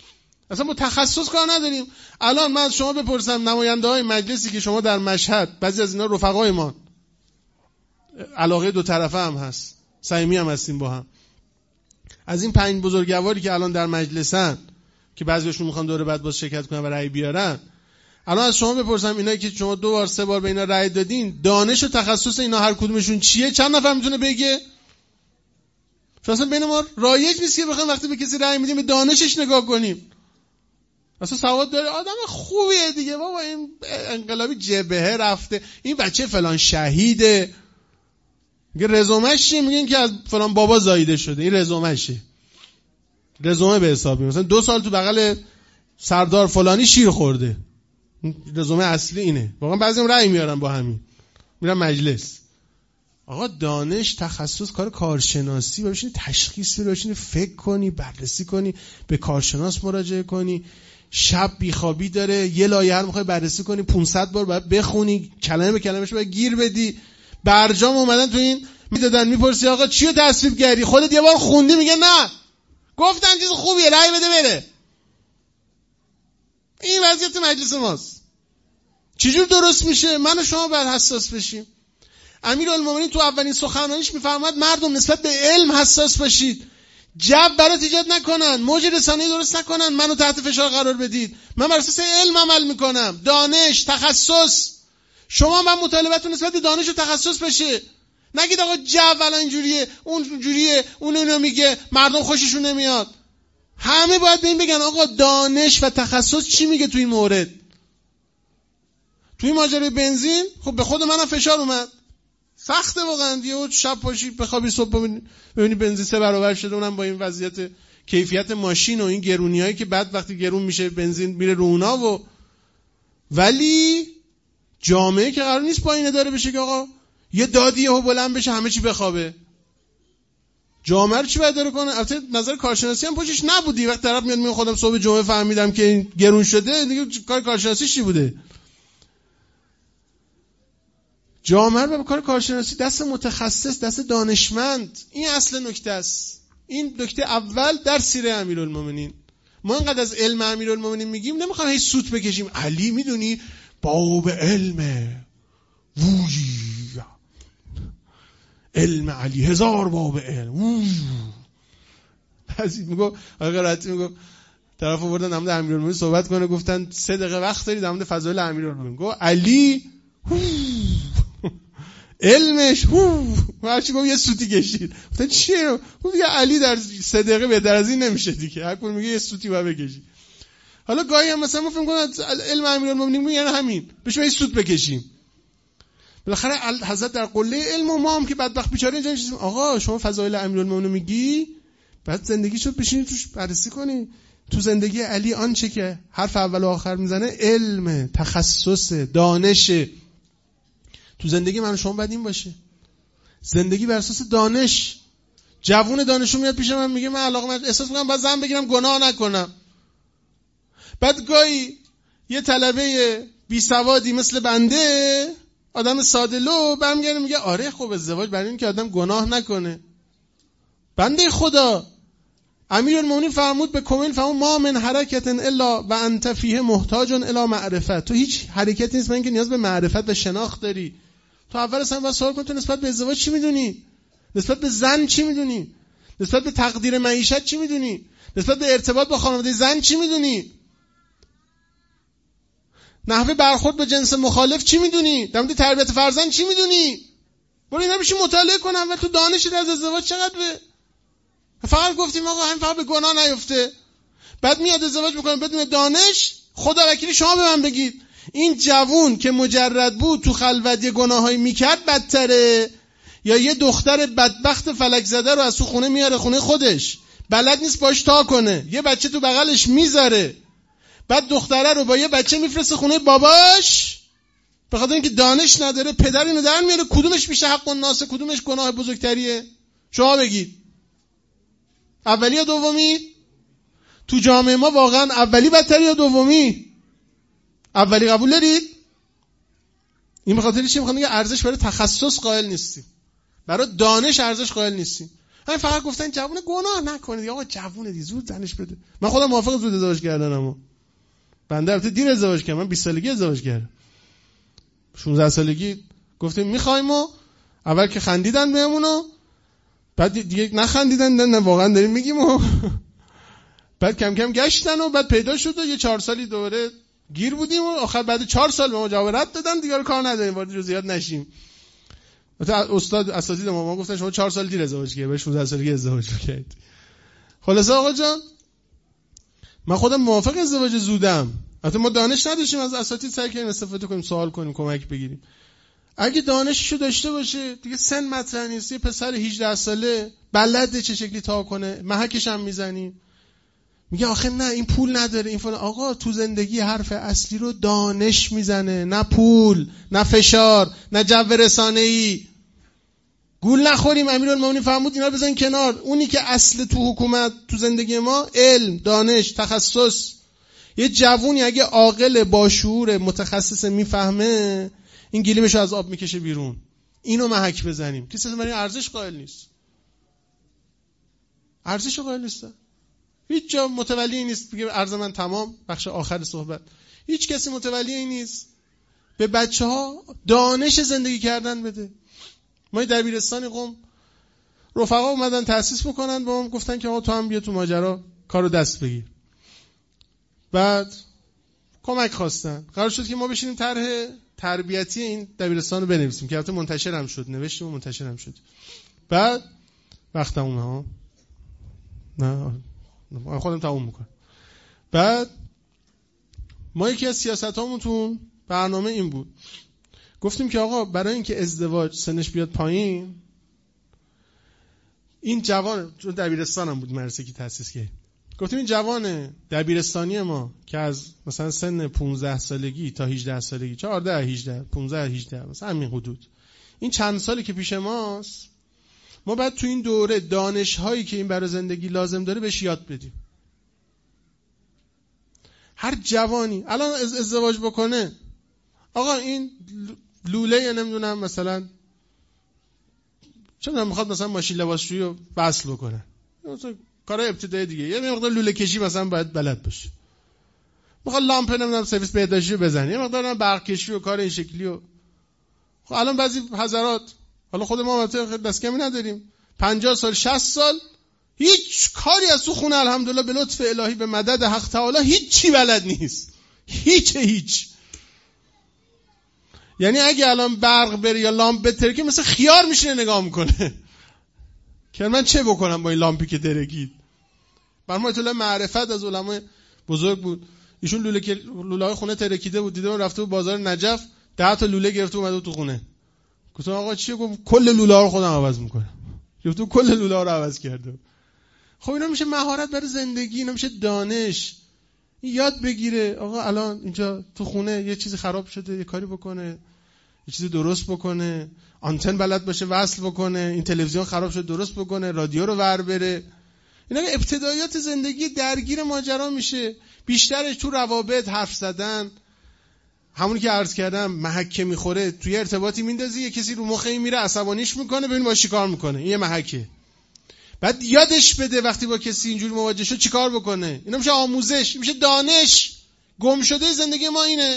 اصلا با تخصص کار نداریم. الان من از شما بپرسم، نماینده های مجلسی که شما در مشهد، بعضی از اینا رفقای ما، علاقه دو طرفه هم هست، صمیمی هم هستیم با هم، از این پنج بزرگواری که الان در مجلسن که بعضیشون میخوان دوره بعد باز شرکت کنن و رأی بیارن، الان از شما بپرسم اینایی که شما دو بار سه بار به اینا رأی دادین، دانش و تخصص اینا هر کدومشون چیه؟ چند نفر میتونه بگه؟ اصلا بین ما رایج نیست که بخوایم وقتی به کسی رأی میدیم به دانشش نگاه کنیم. اصلا سواد داره، آدم خوبیه دیگه، بابا این انقلابی جبهه رفته، این بچه فلان شهیده، میگه رزومش چیه؟ میگن که از فلان بابا زایده شده. این رزومشه، رزومه به حساب میاد. مثلا دو سال تو بغل سردار فلانی شیر خورده، رزومه اصلی اینه. واقعا بعضیم رأی میارن با همین، میرن مجلس. آقا دانش، تخصص، کار کارشناسی، ببینید تشخیص بدی، ببینید فکر کنی، بررسی کنی، به کارشناس مراجعه کنی. شب بیخوابی داره، یه لایحه رو میخوای بررسی کنی، پانصد بار باید بخونی، کلمه به کلمه‌اش باید گیر بدی. برجام اومدن تو این میدادن، میپرسی آقا چیو تصویب کردی؟ خودت یه بار خوندی؟ میگه نه، گفتن چیز خوبیه، رأی بده بره. این وضعیت مجلس ماست. چجور درست میشه؟ من و شما باید حساس بشیم. امیرالمومنین تو اولین سخنرانیش میفرماد مردم نسبت به علم حساس باشید، جو برات ایجاد نکنن، موج رسانه‌ای درست نکنن، منو تحت فشار قرار بدید. من بر اساس علم عمل میکنم، دانش، تخصص. شما من مطالبتون نسبت به دانش و تخصص بشه. نگید آقا جو الان اینجوریه، اون جوریه، اون اینو میگه، مردم خوششون نمیاد. همه باید به این بگن آقا دانش و تخصص چی میگه تو این مورد. توی ماجرای بنزین خب به خود منم فشار اومد، سخته واقعا دیگه. شب پاشی بخوابی صبح ببینی بنزین سه برابر شده، اونم با این وضعیت کیفیت ماشین و این گرونیایی که بعد وقتی گرون میشه بنزین میره رو اونا. و ولی جامعه که قرار نیست پایین داره بشه که آقا یه دادی یهو بلند بشه همه چی بخوابه. جامعه رو چی باید داره کنه؟ البته نظر کارشناسی هم پشتش نبودی. وقتی طرف میاد میگه خودم صبح جمعه فهمیدم که این گرون شده، دیگه کار کارشناسی چی بوده؟ جامعه رو به کار کارشناسی، دست متخصص، دست دانشمند. این اصل نکته است. این نکته اول در سیره امیرالمومنین. ما اینقدر از علم امیرالمومنین میگیم، نمیخوام هیچ سوت بکشیم. علی میدونی باب علمه، ووی علم علی هزار باب علم، ووی. بعضی میگو آقا راتی میگو طرف آوردن در مورد امیرالمومنین صحبت کنه، گفتن سه دقیقه وقت داری در مورد فضایل امیرالمومنین. گفت علی علمش هو هرچی گفت یه سوتی کشید. گفتن چیه؟ گفت دیگه علی در سه دقیقه بهتر از این نمیشه دیگه، هر کدوم میگه یه سوتی باید بکشی. حالا گاهی هم مثلا ما فکر کنیم علم امیرالمومنین یعنی همین، بشیم یه سوت بکشیم. بالاخره حضرت در قله علم و ما هم که بدبخت بیچاره اینجا نشستیم. آقا شما فضایل امیرالمومنین میگی، بعد زندگیشو بشینید توش بررسی کنی. تو زندگی علی آنچه که حرف اول و آخر میزنه علم، تخصص، دانش. تو زندگی من و شما باید این باشه. زندگی بر اساس دانش. جوون دانشجو میاد پیش من میگه من علاقه من احساس میکنم باید زن بگیرم گناه نکنم. بعد گاهی یه طلبه بی سوادی مثل بنده، آدم ساده لو، برمیگره میگه آره خب ازدواج برای این که آدم گناه نکنه. بنده خدا امیرالمومنین فرمود به کمیل فرمود ما من حرکت الا و انت فیه محتاج الی معرفت. تو هیچ حرکتی نیست من که نیاز به معرفت و شناخت داری. تو اول اصلا باید سوال کنی تو نسبت به ازدواج چی میدونی؟ نسبت به زن چی میدونی؟ نسبت به تقدیر معیشت چی میدونی؟ نسبت به ارتباط با خانواده زن چی میدونی؟ نحوه برخورد با جنس مخالف چی میدونی؟ در مورد تربیت فرزند چی میدونی؟ برو اینا بشین مطالعه کن. اول تو دانشت از ازدواج چقدر به فقط گفتیم آقا همین فقط به گناه نیفته. بعد میاد ازدواج میکنه بدون دانش. خدا وکیلی شما به من بگید این جوون که مجرد بود تو خلوت یه گناهایی میکرد بدتره، یا یه دختر بدبخت فلک زده رو از تو خونه میاره خونه خودش، بلد نیست باش تا کنه، یه بچه تو بغلش میذاره، بعد دختره رو با یه بچه میفرسته خونه باباش به خاطر اینکه دانش نداره، پدر اینو در میاره. کدومش بیشتر حق الناس، کدومش گناه بزرگتریه؟ شما بگید. اولی یا دومی؟ تو جامعه ما واقعا اولی بدتری یا دومی؟ اولی قبول دارید؟ این به خاطر چی؟ میخوام بگم ارزش برای تخصص قائل نیستیم، برای دانش ارزش قائل نیستیم. همین فقط گفتن جوونه گناه نکنید. آقا جوونه دی، زود زنش بده. من خودم موافق زود ازدواج کردنم. بنده البته دیر ازدواج کردم، من بیست سالگی ازدواج کردم. شانزده سالگی گفتیم میخوایم و اول که خندیدن بهمونو، بعد دیگه نخندیدن، نه واقعا داریم میگیم و بعد کم کم گشتن و بعد پیدا شد و یه چهار سالی دوره گیر بودیم و آخر بعد چهار سال به ما جواب رد دادن دیگه کار نداریم، وارد جزئیات نشیم. استاد اساتید ما گفتن شما چهار سال دیر ازدواج کردید، به شانزده سالگی ازدواج کردید. خلاص آقا جان من خودم موافق ازدواج زودم. البته ما دانش نداشتیم، از اساتید سعی کردیم استفاده کنیم، سوال کنیم، کمک بگیریم. اگه دانششو داشته باشه دیگه سن مطرح نیست. یه پسر هجده ساله بلده چه شکلی تا کنه، محکش هم میزنیم. میگه آخه نه این پول نداره این فلان. آقا تو زندگی حرف اصلی رو دانش میزنه، نه پول، نه فشار، نه جو رسانه‌ای. گول نخوریم. امیرالمومنین فرمود اینا رو بزن کنار. اونی که اصل تو حکومت تو زندگی ما علم، دانش، تخصص. یه جوونی اگه عاقل با شعور متخصص میفهمه این گلیمشو از آب میکشه بیرون. اینو محک بزنیم. کسی از من ارزش قائل نیست. ارزش قائل نیست. هیچ جا متولی نیست بگه عرض من تمام. بخش آخر صحبت. هیچ کسی متولی نیست به بچه‌ها دانش زندگی کردن بده. ما در دبیرستان قم رفقا اومدن تأسیس بکنن، با هم گفتن که آقا تو هم بیا تو ماجرا کارو دست بگیر. بعد کمک خواستن. قرار شد که ما بشینیم طرح تربیتی این دبیرستان رو بنویسیم که البته منتشر هم شد، نوشتیم و منتشر هم شد. بعد وقتمونه ها نه خودم تموم میکنم. بعد ما یکی از سیاستامون تو برنامه این بود، گفتیم که آقا برای اینکه ازدواج سنش بیاد پایین، این جوان چون دبیرستان هم بود مدرسه که تأسیس کرد، گفتیم این جوان دبیرستانی ما که از مثلا سن پانزده سالگی تا هجده سالگی، چهارده هجده پانزده هجده مثلا همین حدود، این چند سالی که پیش ماست، ما باید تو این دوره دانش هایی که این برای زندگی لازم داره بهش یاد بدیم. هر جوانی الان از ازدواج بکنه، آقا این لوله یا نمیدونم مثلا چون میخواد مثلا ماشین لباسشویی رو وصل بکنه، مثلا کارهای ابتدایی دیگه، یه مقدار لوله کشی مثلا باید بلد باشه. میخواد لامپ نمیدونم سرویس بهداشتی رو بزنه، یه مقدار برق کشی و کار این شکلی و خب الان بعضی حضرات، حالا خود ما البته دست کمی نداریم، پنجاه سال شصت سال هیچ کاری از تو خونه الحمدلله به لطف الهی به مدد حق تعالی هیچی بلد نیست. هیچ هیچ یعنی اگه الان برق بره یا لامپ بترکه مثل خیار میشینه نگاه میکنه که من چه بکنم با این لامپی که درگید. برام اطلاع معرفت از علمای بزرگ بود، ایشون لوله که لوله های خونه ترکیده بود، دیدم رفته بود بازار نجف ده تا لوله گرفته اومده تو خونه. گفتم آقا چیه؟ گفت کل لوله ها رو خودم عوض میکنم. گفتم کل لوله ها رو عوض کرده. خب اینا میشه مهارت برای زندگی، اینا میشه دانش. یاد بگیره آقا الان اینجا تو خونه یه چیزی خراب شده، یه کاری بکنه، یه چیزی درست بکنه، آنتن بلد باشه وصل بکنه، این تلویزیون خراب شده درست بکنه، رادیو رو ور بره. اینا ابتدایات زندگی درگیر ماجرا میشه. بیشترش تو روابط حرف زدن، همونی که عرض کردم محکه میخوره، توی ارتباطی میندازی یه کسی رو مخه میره عصبانیش میکنه، ببین با چیکار میکنه، این یه محکه. بعد یادش بده وقتی با کسی اینجوری مواجه شد چیکار بکنه. اینا میشه آموزش، میشه دانش. گم شده زندگی ما اینه،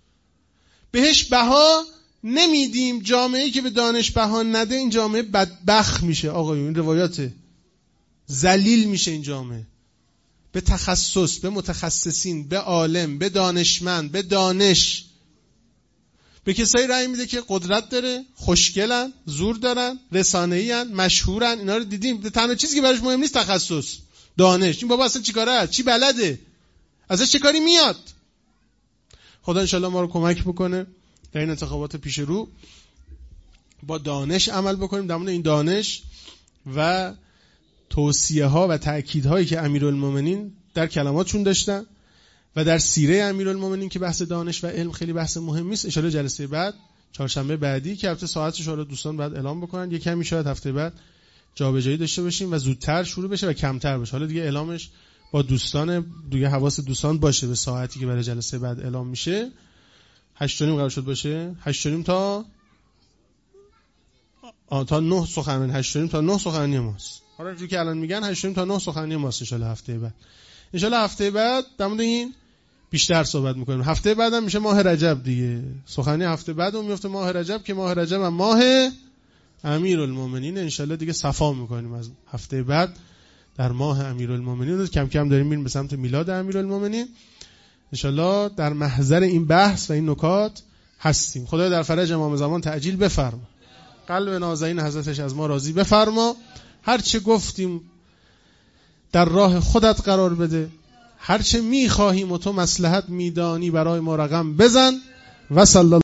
بهش بها نمیدیم. جامعه‌ای که به دانش بها نده این جامعه بدبخت میشه آقایون. این روایاته. ذلیل میشه این جامعه. به تخصص، به متخصصین، به عالم، به دانشمند، به دانش، به کسایی رأی میده که قدرت داره، خوشگلن، زور دارن، رسانه‌ای ان، مشهورن. اینا رو دیدیم. تنها چیزی که براش مهم نیست تخصص، دانش. این بابا اصلا چیکاره است؟ چی بلده؟ ازش چه کاری میاد؟ خدا انشالله ما رو کمک بکنه در این انتخابات پیش رو با دانش عمل بکنیم. در مورد این دانش و توصیه ها و تأکید هایی که امیرالمومنین در کلماتشون داشتن و در سیره امیرالمومنین که بحث دانش و علم خیلی بحث مهمی است، ان شاءالله جلسه بعد چهارشنبه بعدی که البته ساعتش رو دوستان بعد اعلام بکنن، یه کمی شاید هفته بعد جابجایی داشته باشیم و زودتر شروع بشه و کمتر بشه. حالا دیگه اعلامش با دوستان دیگه، حواس دوستان باشه به ساعتی که برای جلسه بعد اعلام میشه. هشت و نیم قرار شد باشه، هشت و نیم تا آ تا نه سخنرانی، هشت و نیم تا نه سخنرانی ماست. حالا جو که الان میگن هشت تا نه سخنی ماست ان شاءالله هفته بعد. ان شاءالله هفته بعد در مورد این بیشتر صحبت میکنیم. هفته بعدم میشه ماه رجب دیگه. سخنی هفته بعد اون میفته ماه رجب که ماه رجب هم ماه امیرالمومنین. ان شاءالله دیگه صفا میکنیم از هفته بعد در ماه امیرالمومنین. کم کم داریم میریم به سمت میلاد امیرالمومنین. ان شاءالله در محضر این بحث و این نکات هستیم. خدای در فرج امام زمان تعجیل بفرما. قلب نازنین حضرتش از ما راضی بفرما. هر چه گفتیم در راه خودت قرار بده. هر چه میخواهیم و تو مصلحت میدانی برای ما رقم بزن. و صلی